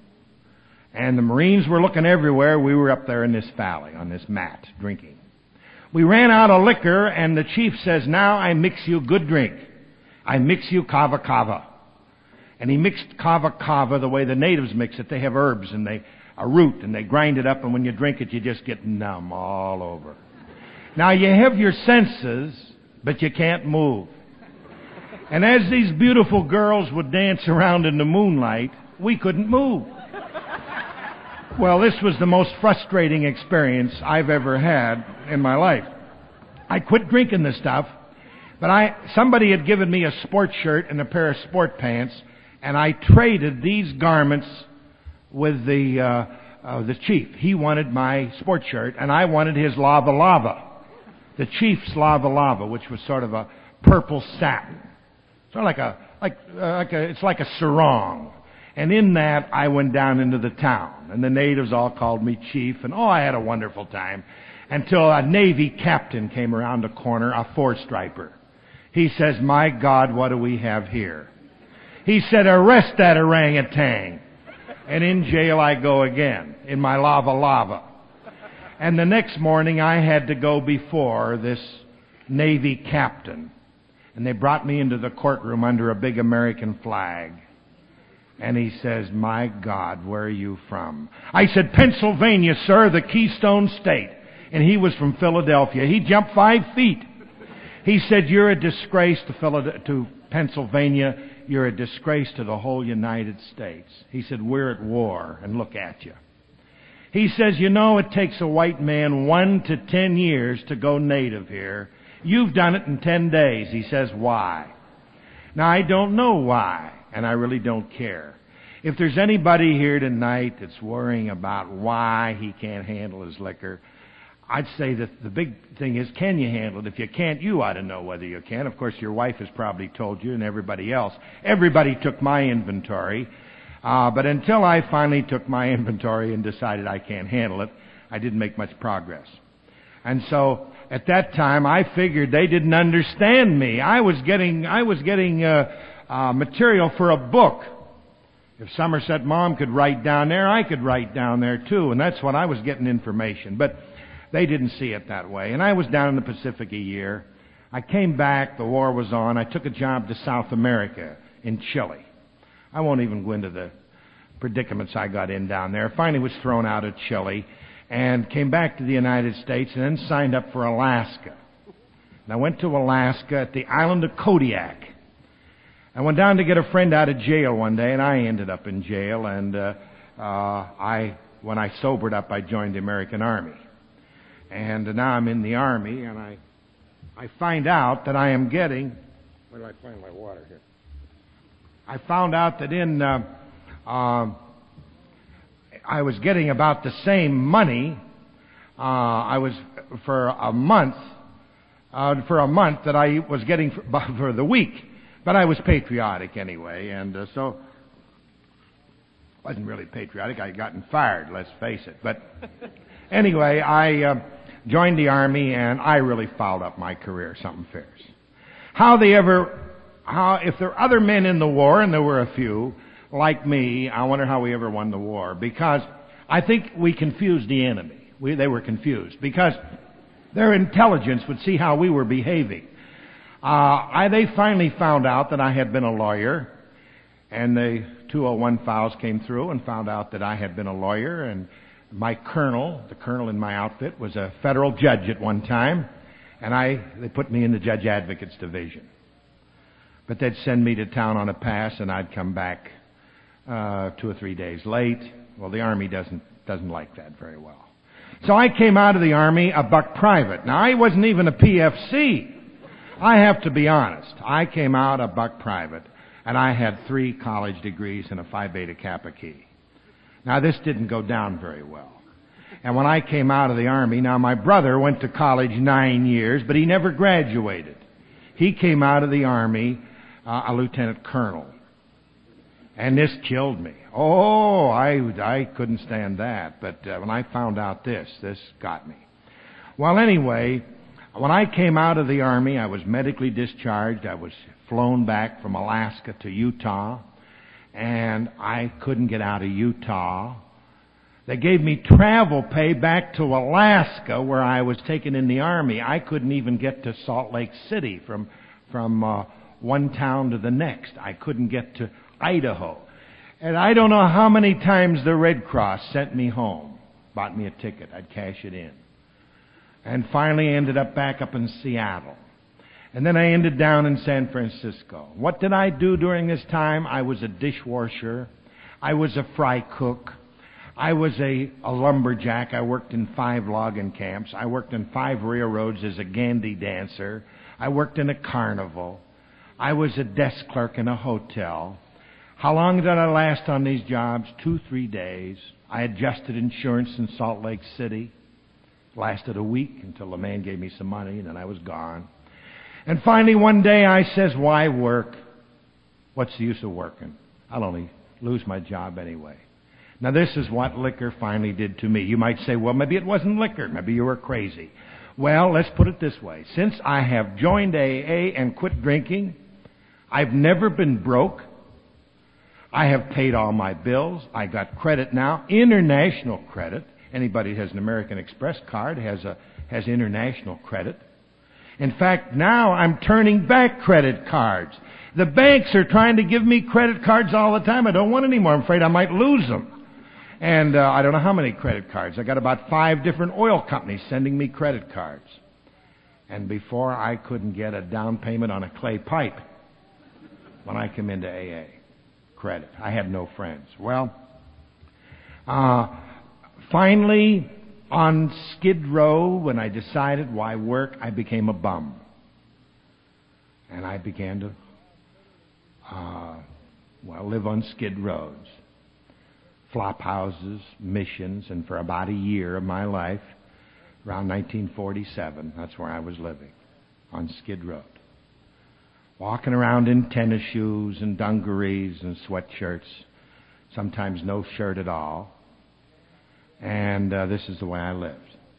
And the Marines were looking everywhere. We were up there in this valley, on this mat, drinking. We ran out of liquor, and the chief says, now I mix you good drink. I mix you kava kava. And he mixed kava kava the way the natives mix it. They have herbs and they a root, and they grind it up, and when you drink it, you just get numb all over. Now, you have your senses, but you can't move. And as these beautiful girls would dance around in the moonlight, we couldn't move. Well, this was the most frustrating experience I've ever had in my life. I quit drinking this stuff, but I somebody had given me a sports shirt and a pair of sport pants, and I traded these garments with the uh, uh, the chief. He wanted my sports shirt, and I wanted his lava lava, the chief's lava lava, which was sort of a purple satin, sort of like a like uh, like a it's like a sarong. And in that, I went down into the town, and the natives all called me chief, and oh, I had a wonderful time, until a Navy captain came around the corner, a four-striper. He says, my God, what do we have here? He said, arrest that orangutan. And in jail I go again, in my lava lava. And the next morning, I had to go before this Navy captain, and they brought me into the courtroom under a big American flag. And he says, my God, where are you from? I said, Pennsylvania, sir, the Keystone State. and he was from Philadelphia. He jumped five feet. He said, "You're a disgrace to Philad- to Pennsylvania. You're a disgrace to the whole United States." He said, "We're at war, and look at you." He says, "You know, it takes a white man one to ten years to go native here. You've done it in ten days. He says, "Why?" Now, I don't know why, and I really don't care. If there's anybody here tonight that's worrying about why he can't handle his liquor, I'd say that the big thing is, can you handle it? If you can't, you ought to know whether you can. Of course, your wife has probably told you, and everybody else. Everybody took my inventory. Uh, but until I finally took my inventory and decided I can't handle it, I didn't make much progress. And so, at that time, I figured they didn't understand me. I was getting, I was getting uh, uh, material for a book. If Somerset Maugham could write down there, I could write down there too. And that's what I was getting information. But they didn't see it that way. And I was down in the Pacific a year. I came back. The war was on. I took a job to South America in Chile. I won't even go into the predicaments I got in down there. Finally was thrown out of Chile and came back to the United States and then signed up for Alaska. And I went to Alaska at the island of Kodiak. I went down to get a friend out of jail one day, and I ended up in jail. And uh, uh, I, when I sobered up, I joined the American Army. And uh, now I'm in the Army, and I, I find out that I am getting. Where do I find my water here? I found out that in uh, uh, I was getting about the same money. Uh, I was for a month, uh, for a month that I was getting for, for the week. But I was patriotic anyway, and uh, so wasn't really patriotic. I had gotten fired, let's face it. But anyway, I uh, joined the Army, and I really fouled up my career, something fierce. How they ever, how if there were other men in the war, and there were a few like me, I wonder how we ever won the war, because I think we confused the enemy. We, they were confused because their intelligence would see how we were behaving. Uh, I, they finally found out that I had been a lawyer, and the two oh one files came through and found out that I had been a lawyer, and my colonel, the colonel in my outfit, was a federal judge at one time, and I, they put me in the Judge Advocates Division. But they'd send me to town on a pass, and I'd come back uh, two or three days late. Well, the Army doesn't, doesn't like that very well. So I came out of the Army a buck private. Now, I wasn't even a P F C. I have to be honest. I came out a buck private, and I had three college degrees and a Phi Beta Kappa key. Now, this didn't go down very well. And when I came out of the Army, now my brother went to college nine years, but he never graduated. He came out of the Army uh, a lieutenant colonel. And this killed me. Oh, I, I couldn't stand that. But uh, when I found out this, this got me. Well, anyway, when I came out of the Army, I was medically discharged. I was flown back from Alaska to Utah, and I couldn't get out of Utah. They gave me travel pay back to Alaska, where I was taken in the Army. I couldn't even get to Salt Lake City from from uh, one town to the next. I couldn't get to Idaho. And I don't know how many times the Red Cross sent me home, bought me a ticket. I'd cash it in. And finally ended up back up in Seattle. And then I ended down in San Francisco. What did I do during this time? I was a dishwasher. I was a fry cook. I was a, a lumberjack. I worked in five logging camps. I worked in five railroads as a Gandhi dancer. I worked in a carnival. I was a desk clerk in a hotel. How long did I last on these jobs? Two, three days. I adjusted insurance in Salt Lake City. Lasted a week until the man gave me some money, and then I was gone. And finally one day I says, why work? What's the use of working? I'll only lose my job anyway. Now this is what liquor finally did to me. You might say, well, maybe it wasn't liquor. Maybe you were crazy. Well, let's put it this way. Since I have joined A A and quit drinking, I've never been broke. I have paid all my bills. I got credit now, international credit. Anybody who has an American Express card has a has international credit. In fact, now I'm turning back credit cards. The banks are trying to give me credit cards all the time. I don't want any more. I'm afraid I might lose them. And uh, I don't know how many credit cards. I got about five different oil companies sending me credit cards. And before I couldn't get a down payment on a clay pipe when I came into A A. Credit. I had no friends. Well, uh, finally, on Skid Row, when I decided why work, I became a bum. And I began to, uh, well, live on skid roads, flop houses, missions, and for about a year of my life, around nineteen forty-seven, that's where I was living, on Skid Row. Walking around in tennis shoes and dungarees and sweatshirts, sometimes no shirt at all. And uh, this is the way I lived.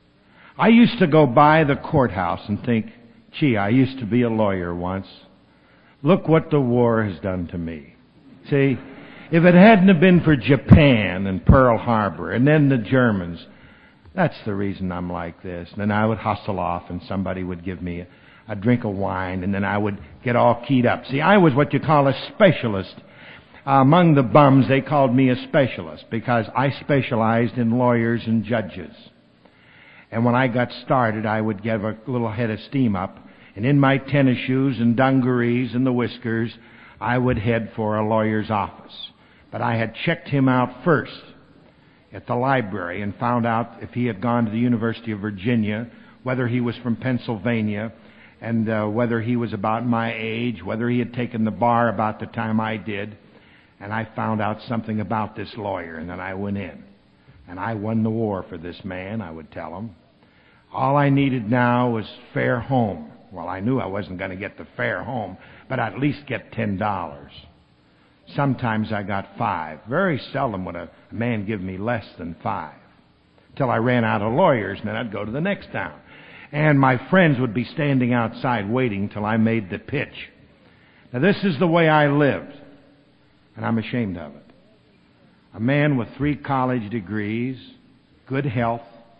I used to go by the courthouse and think, gee, I used to be a lawyer once. Look what the war has done to me. See, if it hadn't have been for Japan and Pearl Harbor and then the Germans, that's the reason I'm like this. And then I would hustle off and somebody would give me a, a drink of wine and then I would get all keyed up. See, I was what you call a specialist. Uh, among the bums, they called me a specialist because I specialized in lawyers and judges. And when I got started, I would get a little head of steam up. And in my tennis shoes and dungarees and the whiskers, I would head for a lawyer's office. But I had checked him out first at the library and found out if he had gone to the University of Virginia, whether he was from Pennsylvania, and uh, whether he was about my age, whether he had taken the bar about the time I did. And I found out something about this lawyer, and then I went in. And I won the war for this man, I would tell him. All I needed now was fair home. Well, I knew I wasn't going to get the fair home, but I'd at least get ten dollars. Sometimes I got five. Very seldom would a man give me less than five. Till I ran out of lawyers, and then I'd go to the next town. And my friends would be standing outside waiting till I made the pitch. Now, this is the way I lived, and I'm ashamed of it. A man with three college degrees, good health,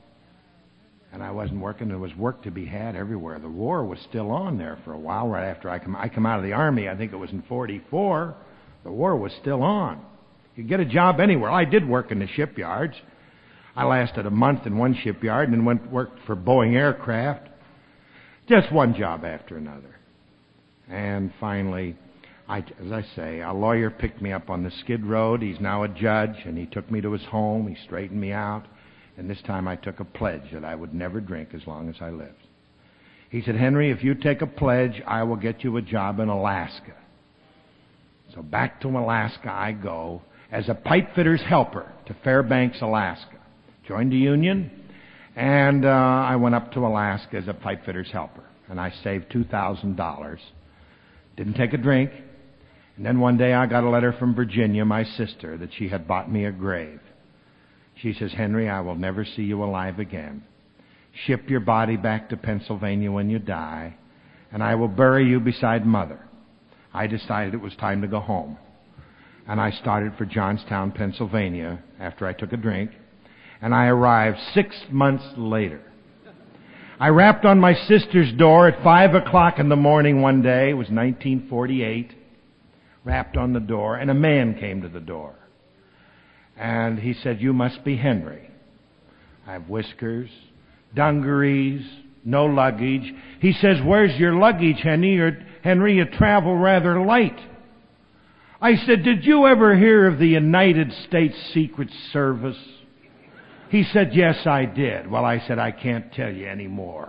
and I wasn't working. There was work to be had everywhere. The war was still on there for a while. Right after I come, I come out of the Army, I think it was in forty-four, the war was still on. You could get a job anywhere. I did work in the shipyards. I lasted a month in one shipyard and then went worked for Boeing Aircraft. Just one job after another. And finally, I, as I say, a lawyer picked me up on the Skid Road. He's now a judge, and he took me to his home. He straightened me out. And this time I took a pledge that I would never drink as long as I lived. He said, Henry, if you take a pledge, I will get you a job in Alaska. So back to Alaska I go as a pipe fitter's helper to Fairbanks, Alaska. Joined the union, and uh, I went up to Alaska as a pipe fitter's helper. And I saved two thousand dollars. Didn't take a drink. And then one day I got a letter from Virginia, my sister, that she had bought me a grave. She says, Henry, I will never see you alive again. Ship your body back to Pennsylvania when you die, and I will bury you beside Mother. I decided it was time to go home. And I started for Johnstown, Pennsylvania, after I took a drink. And I arrived six months later. I rapped on my sister's door at five o'clock in the morning one day. It was nineteen forty-eight. Rapped on the door, and a man came to the door. And he said, you must be Henry. I have whiskers, dungarees, no luggage. He says, where's your luggage, Henry? Or, Henry, you travel rather light. I said, did you ever hear of the United States Secret Service? He said, yes, I did. Well, I said, I can't tell you anymore.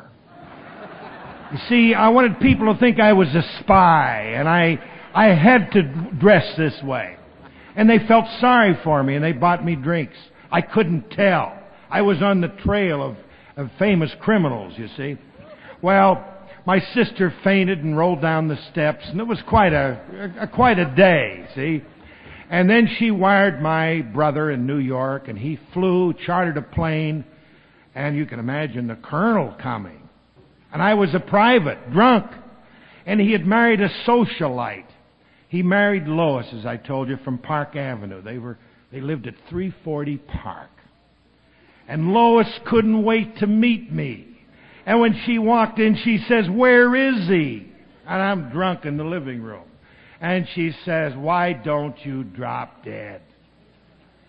You see, I wanted people to think I was a spy, and I, I had to dress this way. And they felt sorry for me, and they bought me drinks. I couldn't tell. I was on the trail of, of famous criminals, you see. Well, my sister fainted and rolled down the steps, and it was quite a, a quite a day, see. And then she wired my brother in New York, and he flew, chartered a plane, and you can imagine the colonel coming. And I was a private, drunk, and he had married a socialite. He married Lois, as I told you, from Park Avenue. They were they lived at three forty Park. And Lois couldn't wait to meet me. And when she walked in, she says, where is he? And I'm drunk in the living room. And she says, why don't you drop dead?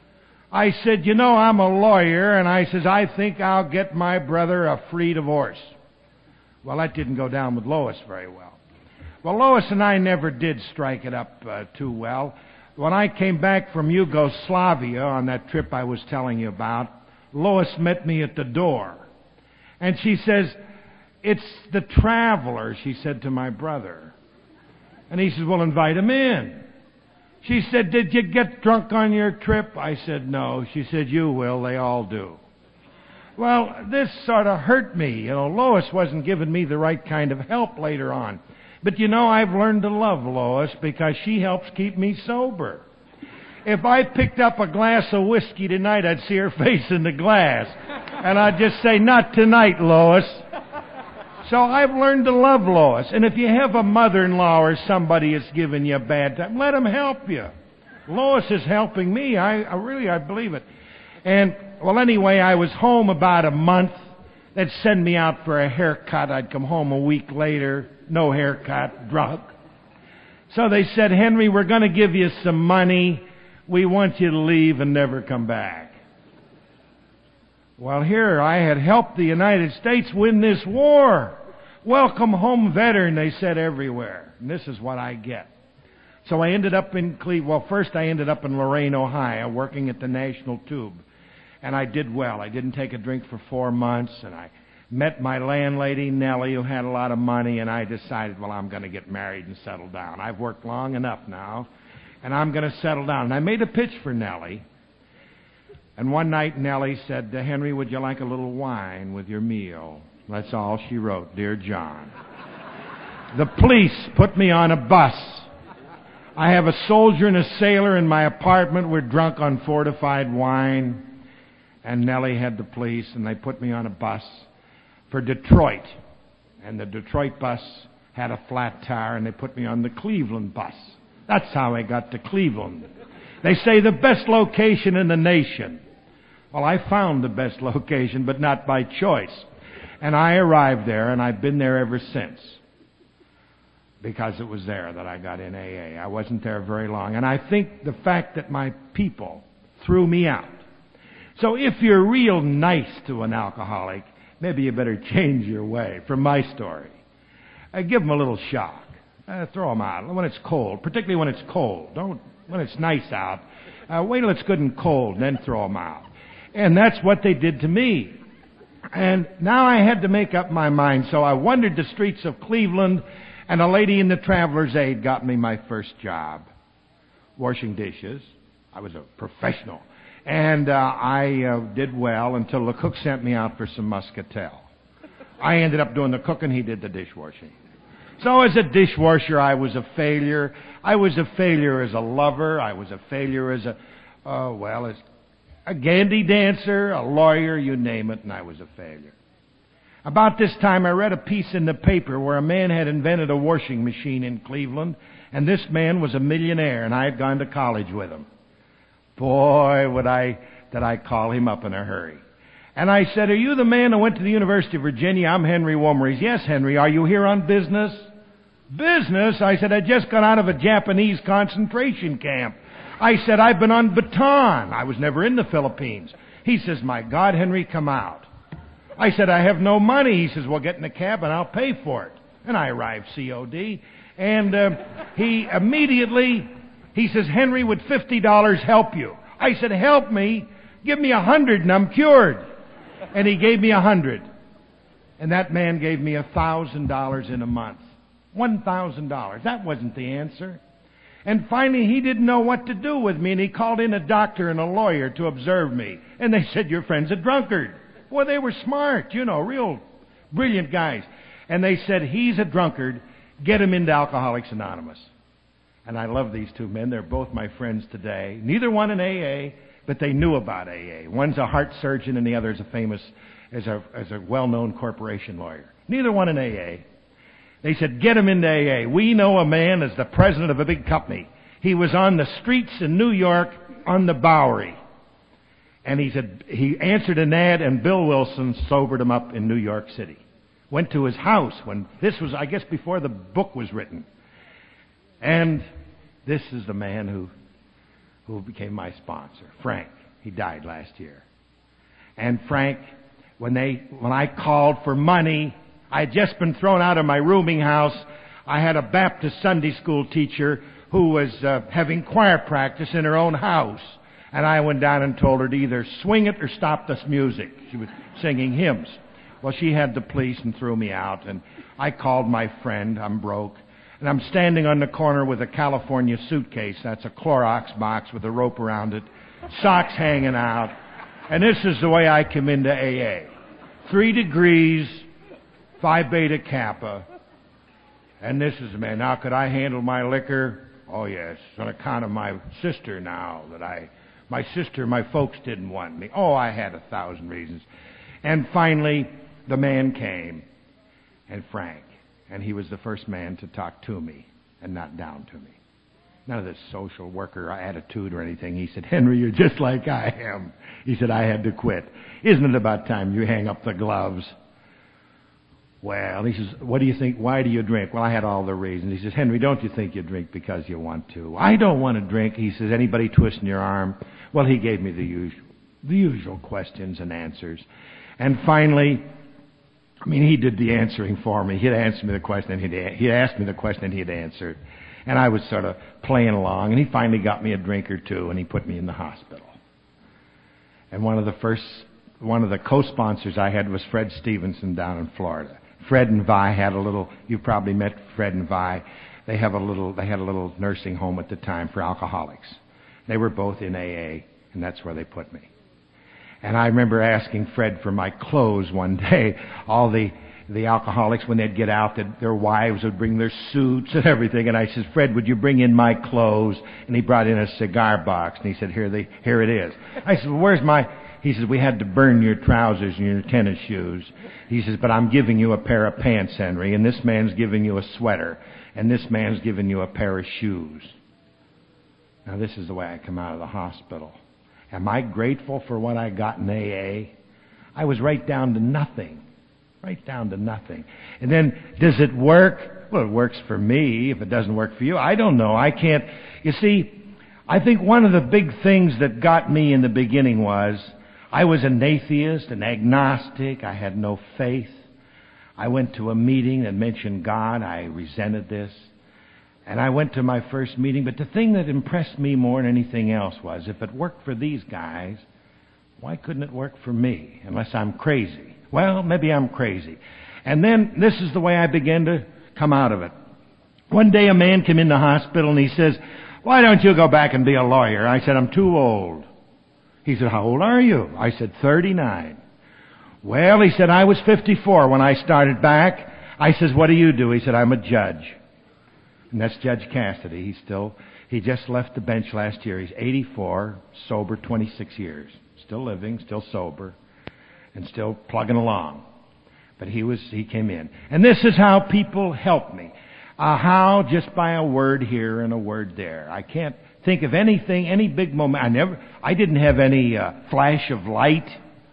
I said, you know, I'm a lawyer, and I says, I think I'll get my brother a free divorce. Well, that didn't go down with Lois very well. Well, Lois and I never did strike it up uh, too well. When I came back from Yugoslavia on that trip I was telling you about, Lois met me at the door. And she says, it's the traveler, she said to my brother. And he says, well, invite him in. She said, did you get drunk on your trip? I said, no. She said, you will. They all do. Well, this sort of hurt me. You know, Lois wasn't giving me the right kind of help later on. But you know, I've learned to love Lois because she helps keep me sober. If I picked up a glass of whiskey tonight, I'd see her face in the glass. And I'd just say, not tonight, Lois. So I've learned to love Lois. And if you have a mother-in-law or somebody that's giving you a bad time, let them help you. Lois is helping me. I, I really, I believe it. And, well, anyway, I was home about a month. They'd send me out for a haircut. I'd come home a week later, no haircut, drunk. So they said, Henry, we're going to give you some money. We want you to leave and never come back. Well, here I had helped the United States win this war. Welcome home, veteran, they said everywhere. And this is what I get. So I ended up in Cleveland. Well, first I ended up in Lorain, Ohio, working at the National Tube. And I did well. I didn't take a drink for four months, and I met my landlady, Nellie, who had a lot of money, and I decided, well, I'm going to get married and settle down. I've worked long enough now, and I'm going to settle down. And I made a pitch for Nellie. And one night, Nellie said, Henry, would you like a little wine with your meal? That's all she wrote, Dear John. The police put me on a bus. I have a soldier and a sailor in my apartment. We're drunk on fortified wine. And Nellie had the police, and they put me on a bus for Detroit. And the Detroit bus had a flat tire, and they put me on the Cleveland bus. That's how I got to Cleveland. They say the best location in the nation. Well, I found the best location, but not by choice. And I arrived there, and I've been there ever since. Because it was there that I got in A A. I wasn't there very long. And I think the fact that my people threw me out. So if you're real nice to an alcoholic, maybe you better change your way from my story. Uh, give them a little shock. Uh, throw them out when it's cold, particularly when it's cold. Don't when it's nice out. Uh, wait till it's good and cold, and then throw them out. And that's what they did to me. And now I had to make up my mind, so I wandered the streets of Cleveland, and a lady in the Traveler's Aid got me my first job, washing dishes. I was a professional. And uh, I uh, did well until the cook sent me out for some muscatel. I ended up doing the cooking, he did the dishwashing. So as a dishwasher, I was a failure. I was a failure as a lover. I was a failure as a, uh, well, as a gandy dancer, a lawyer, you name it, and I was a failure. About this time, I read a piece in the paper where a man had invented a washing machine in Cleveland, and this man was a millionaire, and I had gone to college with him. Boy, would I, did I call him up in a hurry. And I said, are you the man who went to the University of Virginia? I'm Henry Womer. He says, yes, Henry. Are you here on business? Business? I said, I just got out of a Japanese concentration camp. I said, I've been on Bataan. I was never in the Philippines. He says, my God, Henry, come out. I said, I have no money. He says, well, get in the cab and I'll pay for it. And I arrived C O D. And uh, he immediately, he says, Henry, would fifty dollars help you? I said, help me? Give me a hundred and I'm cured. And he gave me a hundred. And that man gave me a thousand dollars in a month. One thousand dollars. That wasn't the answer. And finally, he didn't know what to do with me, and he called in a doctor and a lawyer to observe me. And they said, your friend's a drunkard. Boy, they were smart, you know, real brilliant guys. And they said, he's a drunkard. Get him into Alcoholics Anonymous. And I love these two men. They're both my friends today. Neither one in A A, but they knew about A A. One's a heart surgeon, and the other is a famous, as a, as a well-known corporation lawyer. Neither one in A A. They said, get him into A A. We know a man as the president of a big company. He was on the streets in New York on the Bowery. And he said, he answered an ad, and Bill Wilson sobered him up in New York City. Went to his house when this was, I guess, before the book was written. And this is the man who, who became my sponsor, Frank. He died last year. And Frank, when they, when I called for money, I had just been thrown out of my rooming house. I had a Baptist Sunday school teacher who was uh, having choir practice in her own house. And I went down and told her to either swing it or stop this music. She was singing hymns. Well, she had the police and threw me out. And I called my friend. I'm broke. And I'm standing on the corner with a California suitcase. That's a Clorox box with a rope around it. Socks hanging out. And this is the way I come into A A. Three degrees, Phi Beta Kappa. And this is, man, now could I handle my liquor? Oh, yes. On account of my sister now that I... My sister, my folks didn't want me. Oh, I had a thousand reasons. And finally, the man came, and Frank, and he was the first man to talk to me and not down to me. None of this social worker attitude or anything. He said, Henry, you're just like I am. He said, I had to quit. Isn't it about time you hang up the gloves? Well, he says, what do you think? Why do you drink? Well, I had all the reasons. He says, Henry, don't you think you drink because you want to? I don't want to drink. He says, anybody twisting your arm? Well, he gave me the usual, the usual questions and answers. And finally, I mean, he did the answering for me. He'd answer me the question, and he'd, he'd ask me the question, and he'd answer it. And I was sort of playing along, and he finally got me a drink or two, and he put me in the hospital. And one of the first, one of the co-sponsors I had was Fred Stevenson down in Florida. Fred and Vi had a little, you probably met Fred and Vi. They have a little, they had a little nursing home at the time for alcoholics. They were both in A A, and that's where they put me. And I remember asking Fred for my clothes one day. All the, the alcoholics, when they'd get out, that their wives would bring their suits and everything. And I said, Fred, would you bring in my clothes? And he brought in a cigar box, and he said, here they, here it is. I said, well, where's my... He says, we had to burn your trousers and your tennis shoes. He says, but I'm giving you a pair of pants, Henry, and this man's giving you a sweater, and this man's giving you a pair of shoes. Now, this is the way I come out of the hospital. Am I grateful for what I got in A A? I was right down to nothing. Right down to nothing. And then, does it work? Well, it works for me. If it doesn't work for you, I don't know. I can't. You see, I think one of the big things that got me in the beginning was I was an atheist, an agnostic. I had no faith. I went to a meeting that mentioned God. I resented this. And I went to my first meeting. But the thing that impressed me more than anything else was, if it worked for these guys, why couldn't it work for me? Unless I'm crazy. Well, maybe I'm crazy. And then this is the way I began to come out of it. One day a man came in the hospital and he says, why don't you go back and be a lawyer? I said, I'm too old. He said, how old are you? I said, thirty-nine. Well, he said, I was fifty-four when I started back. I says, what do you do? He said, I'm a judge. And that's Judge Cassidy. He's still, he just left the bench last year. He's eighty-four, sober twenty-six years. Still living, still sober, and still plugging along. But he was, he came in. And this is how people help me. Uh, how? Just by a word here and a word there. I can't think of anything, any big moment. I never, I didn't have any uh, flash of light.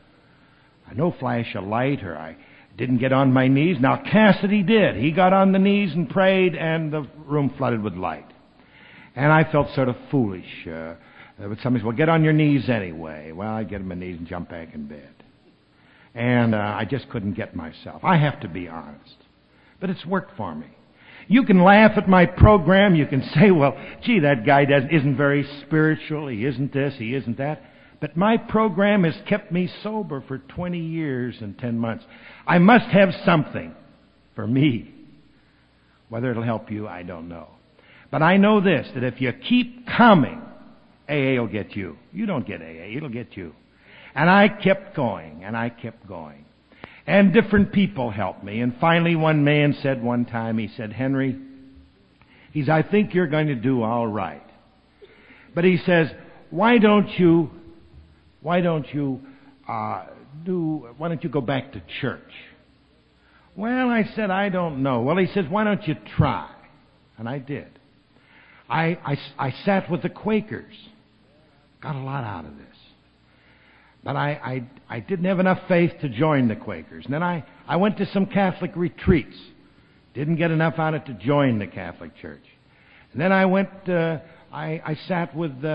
No flash of light, or I didn't get on my knees. Now Cassidy did. He got on the knees and prayed, and the room flooded with light. And I felt sort of foolish. Uh, somebody said, well, get on your knees anyway. Well, I'd get on my knees and jump back in bed. And uh, I just couldn't get myself. I have to be honest. But it's worked for me. You can laugh at my program. You can say, well, gee, that guy doesn't, isn't very spiritual. He isn't this, he isn't that. But my program has kept me sober for twenty years and ten months. I must have something for me. Whether it'll help you, I don't know. But I know this, that if you keep coming, A A will get you. You don't get A A, it'll get you. And I kept going, and I kept going. And different people helped me. And finally one man said one time, he said, Henry, he says, I think you're going to do all right. But he says, why don't you, why don't you uh, do, why don't you go back to church? Well, I said, I don't know. Well, he says, why don't you try? And I did. I, I, I sat with the Quakers. Got a lot out of this. But I, I, I didn't have enough faith to join the Quakers. And then I, I went to some Catholic retreats. Didn't get enough out of it to join the Catholic Church. And then I went, uh, I, I sat with uh,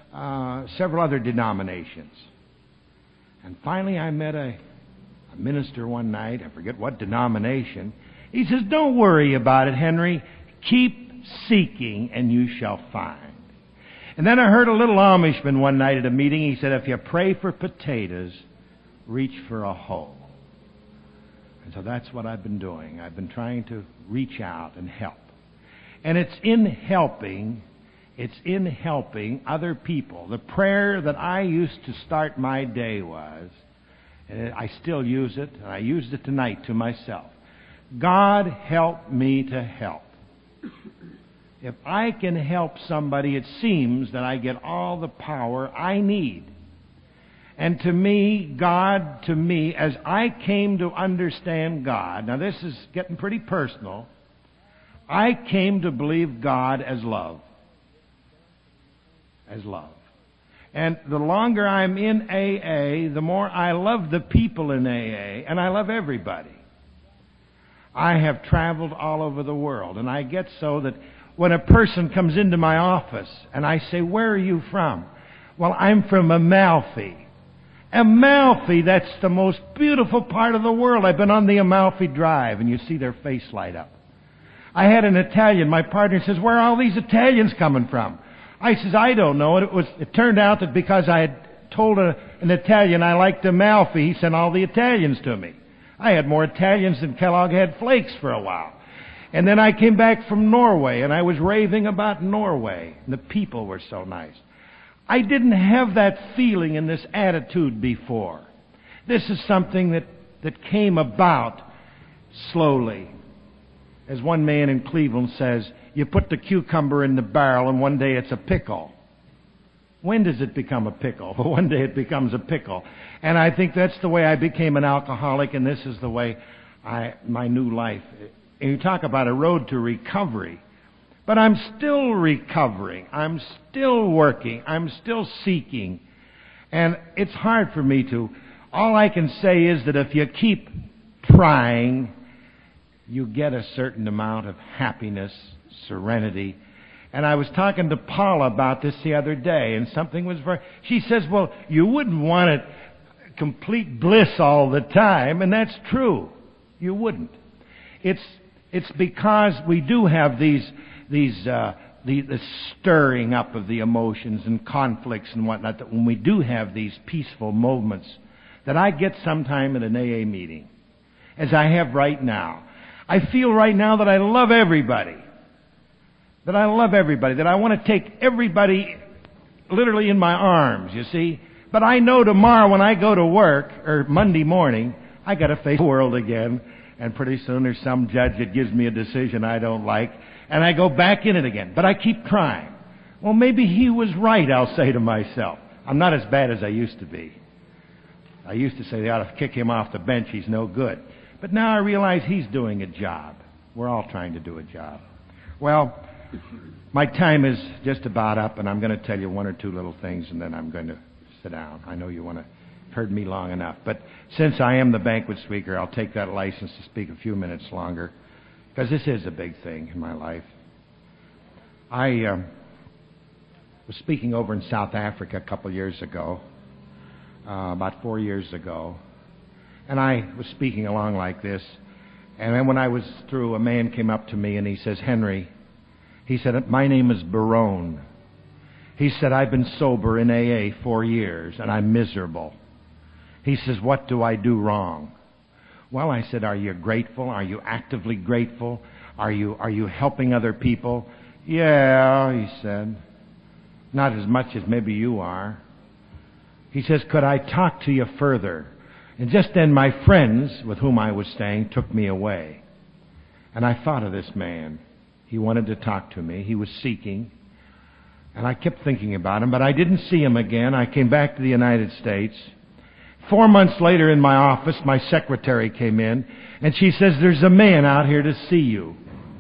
uh, several other denominations. And finally I met a, a minister one night, I forget what denomination. He says, don't worry about it, Henry. Keep seeking and you shall find. And then I heard a little Amishman one night at a meeting. He said, if you pray for potatoes, reach for a hoe. And so that's what I've been doing. I've been trying to reach out and help. And it's in helping, it's in helping other people. The prayer that I used to start my day was, and I still use it, and I used it tonight to myself, God help me to help. If I can help somebody, it seems that I get all the power I need. And to me, God, to me, as I came to understand God, now this is getting pretty personal, I came to believe God as love. As love. And the longer I'm in A A, the more I love the people in A A, and I love everybody. I have traveled all over the world, and I get so that when a person comes into my office and I say, where are you from? Well, I'm from Amalfi. Amalfi, that's the most beautiful part of the world. I've been on the Amalfi Drive, and you see their face light up. I had an Italian. My partner says, where are all these Italians coming from? I says, I don't know. And it was, it turned out that because I had told a, an Italian I liked Amalfi, he sent all the Italians to me. I had more Italians than Kellogg had flakes for a while. And then I came back from Norway, and I was raving about Norway. And the people were so nice. I didn't have that feeling and this attitude before. This is something that, that came about slowly. As one man in Cleveland says, you put the cucumber in the barrel, and one day it's a pickle. When does it become a pickle? Well, one day it becomes a pickle. And I think that's the way I became an alcoholic, and this is the way I, my new life. And you talk about a road to recovery. But I'm still recovering. I'm still working. I'm still seeking. And it's hard for me to. All I can say is that if you keep trying, you get a certain amount of happiness, serenity. And I was talking to Paula about this the other day, and something was very... She says, well, you wouldn't want it complete bliss all the time, and that's true. You wouldn't. It's it's because we do have these these uh, the, the stirring up of the emotions and conflicts and whatnot, that when we do have these peaceful moments that I get sometime at an A A meeting, as I have right now. I feel right now that I love everybody. That I love everybody. That I want to take everybody literally in my arms, you see. But I know tomorrow when I go to work, or Monday morning, I got to face the world again. And pretty soon there's some judge that gives me a decision I don't like. And I go back in it again. But I keep trying. Well, maybe he was right, I'll say to myself. I'm not as bad as I used to be. I used to say they ought to kick him off the bench. He's no good. But now I realize he's doing a job. We're all trying to do a job. Well, my time is just about up, and I'm going to tell you one or two little things, and then I'm going to sit down. I know you want to have heard me long enough. But since I am the banquet speaker, I'll take that license to speak a few minutes longer, because this is a big thing in my life. I uh, was speaking over in South Africa a couple years ago, uh, about four years ago. And I was speaking along like this. And then when I was through, a man came up to me and he says, Henry, he said, my name is Barone. He said, I've been sober in A A four years and I'm miserable. He says, what do I do wrong? Well, I said, are you grateful? Are you actively grateful? Are you, are you helping other people? Yeah, he said. Not as much as maybe you are. He says, could I talk to you further? And just then my friends with whom I was staying took me away. And I thought of this man. He wanted to talk to me. He was seeking. And I kept thinking about him, but I didn't see him again. I came back to the United States. Four months later in my office, my secretary came in, and she says, there's a man out here to see you.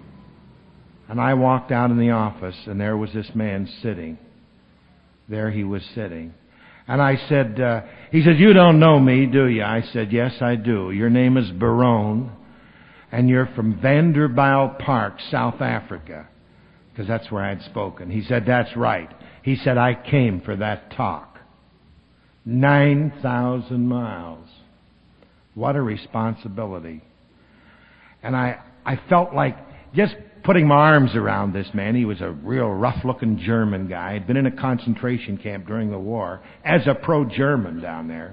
And I walked out in the office, and there was this man sitting. There he was sitting. And I said, uh, he said, you don't know me, do you? I said, yes, I do. Your name is Barone, and you're from Vanderbijl Park, South Africa. because that's where I had spoken. He said, that's right. He said, I came for that talk. nine thousand miles. What a responsibility. And I, I felt like just putting my arms around this man. He was a real rough-looking German guy. He'd been in a concentration camp during the war as a pro-German down there.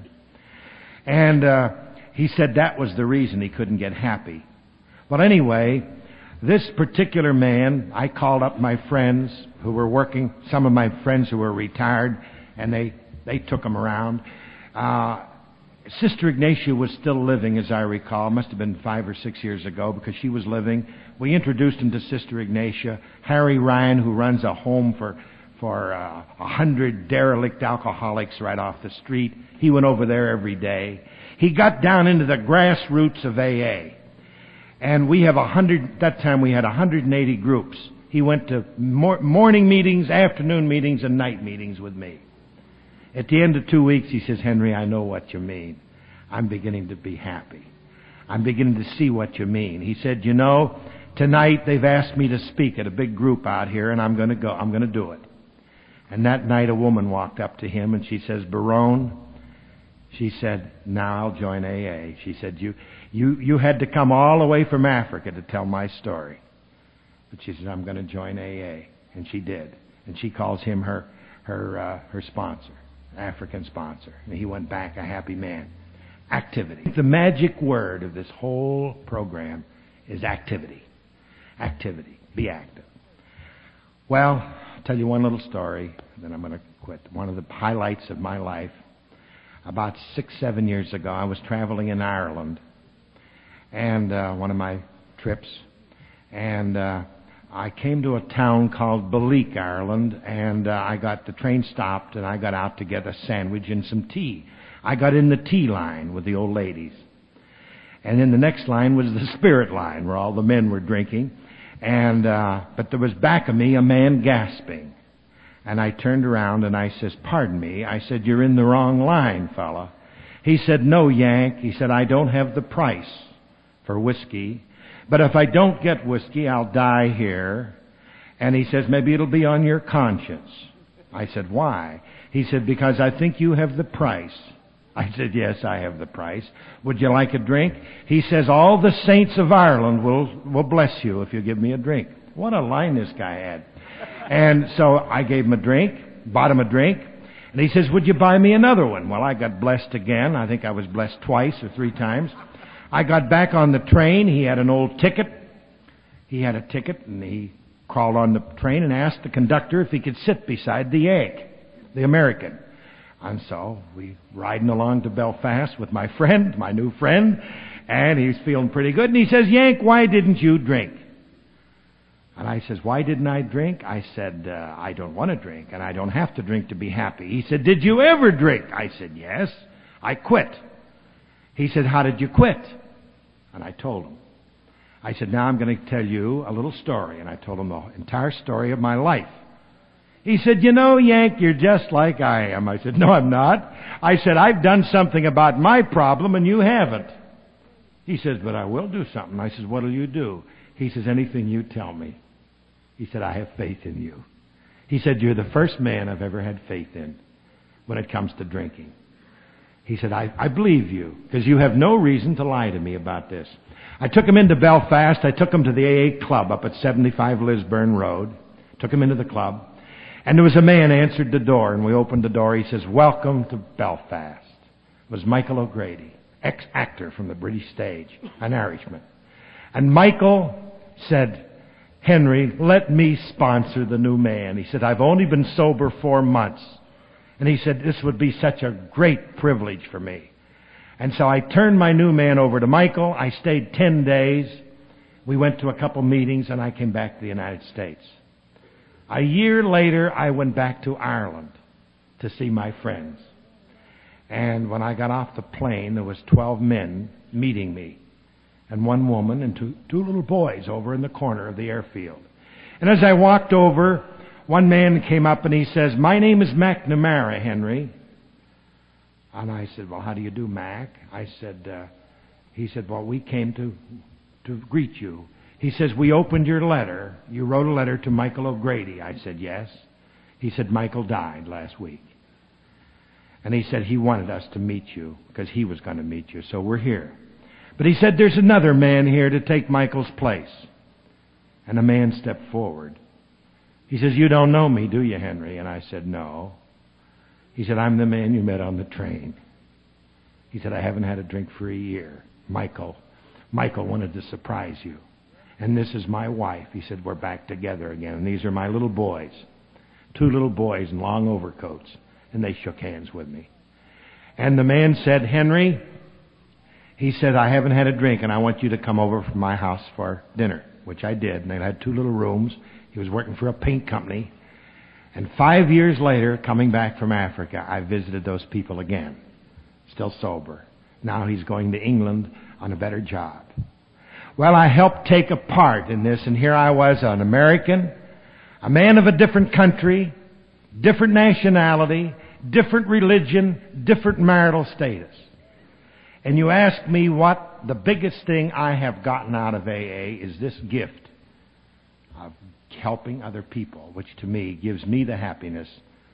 And uh, he said that was the reason he couldn't get happy. Well, anyway, this particular man, I called up my friends who were working, some of my friends who were retired, and they, they took him around. Uh, Sister Ignatia was still living, as I recall. Must have been five or six years ago, because she was living. We introduced him to Sister Ignatia. Harry Ryan, who runs a home for for uh, a hundred derelict alcoholics right off the street. He went over there every day. He got down into the grassroots of A A. And we have a hundred, that time we had one hundred eighty groups. He went to mor- morning meetings, afternoon meetings, and night meetings with me. At the end of two weeks, he says, Henry, I know what you mean. I'm beginning to be happy. I'm beginning to see what you mean. He said, you know, tonight they've asked me to speak at a big group out here, and I'm going to go. I'm going to do it. And that night a woman walked up to him, and she says, Barone, she said, now I'll join A A. She said, you, you, you had to come all the way from Africa to tell my story. But she said, I'm going to join A A. And she did. And she calls him her, her, uh, her sponsor. African sponsor. And he went back a happy man. Activity. The magic word of this whole program is activity. Activity. Be active. Well, I'll tell you one little story, then I'm going to quit. One of the highlights of my life. About six, seven years ago, I was traveling in Ireland, and uh, one of my trips, and uh, I came to a town called Balleek, Ireland, and uh, I got the train stopped, and I got out to get a sandwich and some tea. I got in the tea line with the old ladies. And then the next line was the spirit line, where all the men were drinking. And uh, but there was back of me a man gasping. And I turned around and I says, pardon me. I said, you're in the wrong line, fella. He said, no, Yank. He said, I don't have the price for whiskey. But if I don't get whiskey, I'll die here. And he says, maybe it'll be on your conscience. I said, why? He said, because I think you have the price. I said, yes, I have the price. Would you like a drink? He says, all the saints of Ireland will, will bless you if you give me a drink. What a line this guy had. And so I gave him a drink, bought him a drink. And he says, would you buy me another one? Well, I got blessed again. I think I was blessed twice or three times. I got back on the train. He had an old ticket. He had a ticket, and he crawled on the train and asked the conductor if he could sit beside the Yank, the American. And so we riding along to Belfast with my friend, my new friend, and he was feeling pretty good. And he says, Yank, why didn't you drink? And I says, why didn't I drink? I said, uh, I don't want to drink, and I don't have to drink to be happy. He said, did you ever drink? I said, yes. I quit. He said, how did you quit? And I told him. I said, now I'm going to tell you a little story. And I told him the entire story of my life. He said, you know, Yank, you're just like I am. I said, no, I'm not. I said, I've done something about my problem and you haven't. He says, but I will do something. I said, what'll you do? He says, anything you tell me. He said, I have faith in you. He said, you're the first man I've ever had faith in when it comes to drinking. He said, I, I believe you, because you have no reason to lie to me about this. I took him into Belfast. I took him to the A A club up at seventy-five Lisburn Road. Took him into the club. And there was a man answered the door, and we opened the door. He says, welcome to Belfast. It was Michael O'Grady, ex-actor from the British stage, an Irishman. And Michael said, Henry, let me sponsor the new man. He said, I've only been sober four months. And he said, this would be such a great privilege for me. And so I turned my new man over to Michael. I stayed ten days. We went to a couple meetings, and I came back to the United States. A year later, I went back to Ireland to see my friends. And when I got off the plane, there was twelve men meeting me, and one woman and two, two little boys over in the corner of the airfield. And as I walked over, one man came up and he says, my name is McNamara, Henry. And I said, well, how do you do, Mac? I said, uh, he said, well, we came to, to greet you. He says, we opened your letter. You wrote a letter to Michael O'Grady. I said, yes. He said, Michael died last week. And he said he wanted us to meet you because he was going to meet you. So we're here. But he said, there's another man here to take Michael's place. And a man stepped forward. He says, you don't know me, do you, Henry? And I said, no. He said, I'm the man you met on the train. He said, I haven't had a drink for a year. Michael, Michael wanted to surprise you. And this is my wife. He said, we're back together again. And these are my little boys. Two little boys in long overcoats. And they shook hands with me. And the man said, Henry, he said, I haven't had a drink and I want you to come over from my house for dinner, which I did. And they had two little rooms. He was working for a paint company. And five years later, coming back from Africa, I visited those people again. Still sober. Now he's going to England on a better job. Well, I helped take a part in this, and here I was, an American, a man of a different country, different nationality, different religion, different marital status. And you ask me what the biggest thing I have gotten out of A A is this gift of helping other people, which to me gives me the happiness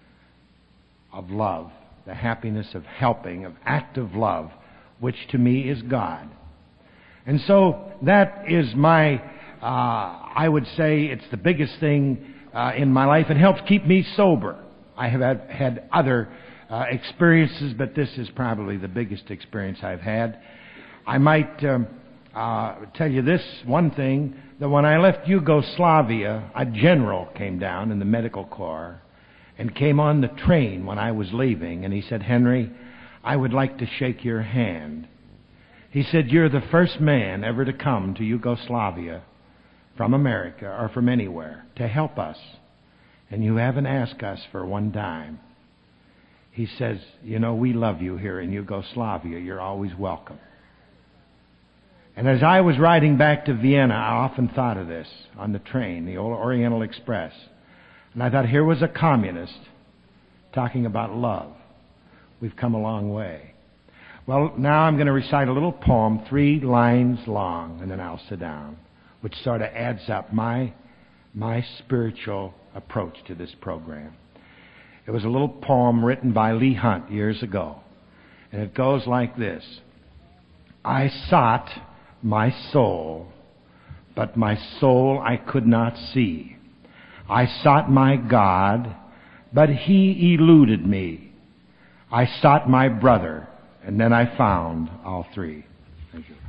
of love, the happiness of helping, of active love, which to me is God. And so that is my, uh, I would say it's the biggest thing uh, in my life. It helps keep me sober. I have had, had other uh, experiences, but this is probably the biggest experience I've had. I might um, uh, tell you this one thing, that when I left Yugoslavia, a general came down in the medical corps and came on the train when I was leaving, and he said, Henry, I would like to shake your hand. He said, you're the first man ever to come to Yugoslavia from America or from anywhere to help us. And you haven't asked us for one dime. He says, you know, we love you here in Yugoslavia. You're always welcome. And as I was riding back to Vienna, I often thought of this on the train, the old Oriental Express. And I thought, here was a communist talking about love. We've come a long way. Well, now I'm going to recite a little poem, three lines long, and then I'll sit down, which sort of adds up my, my spiritual approach to this program. It was a little poem written by Lee Hunt years ago. And it goes like this. I sought my soul, but my soul I could not see. I sought my God, but he eluded me. I sought my brother, and then I found all three. Thank you.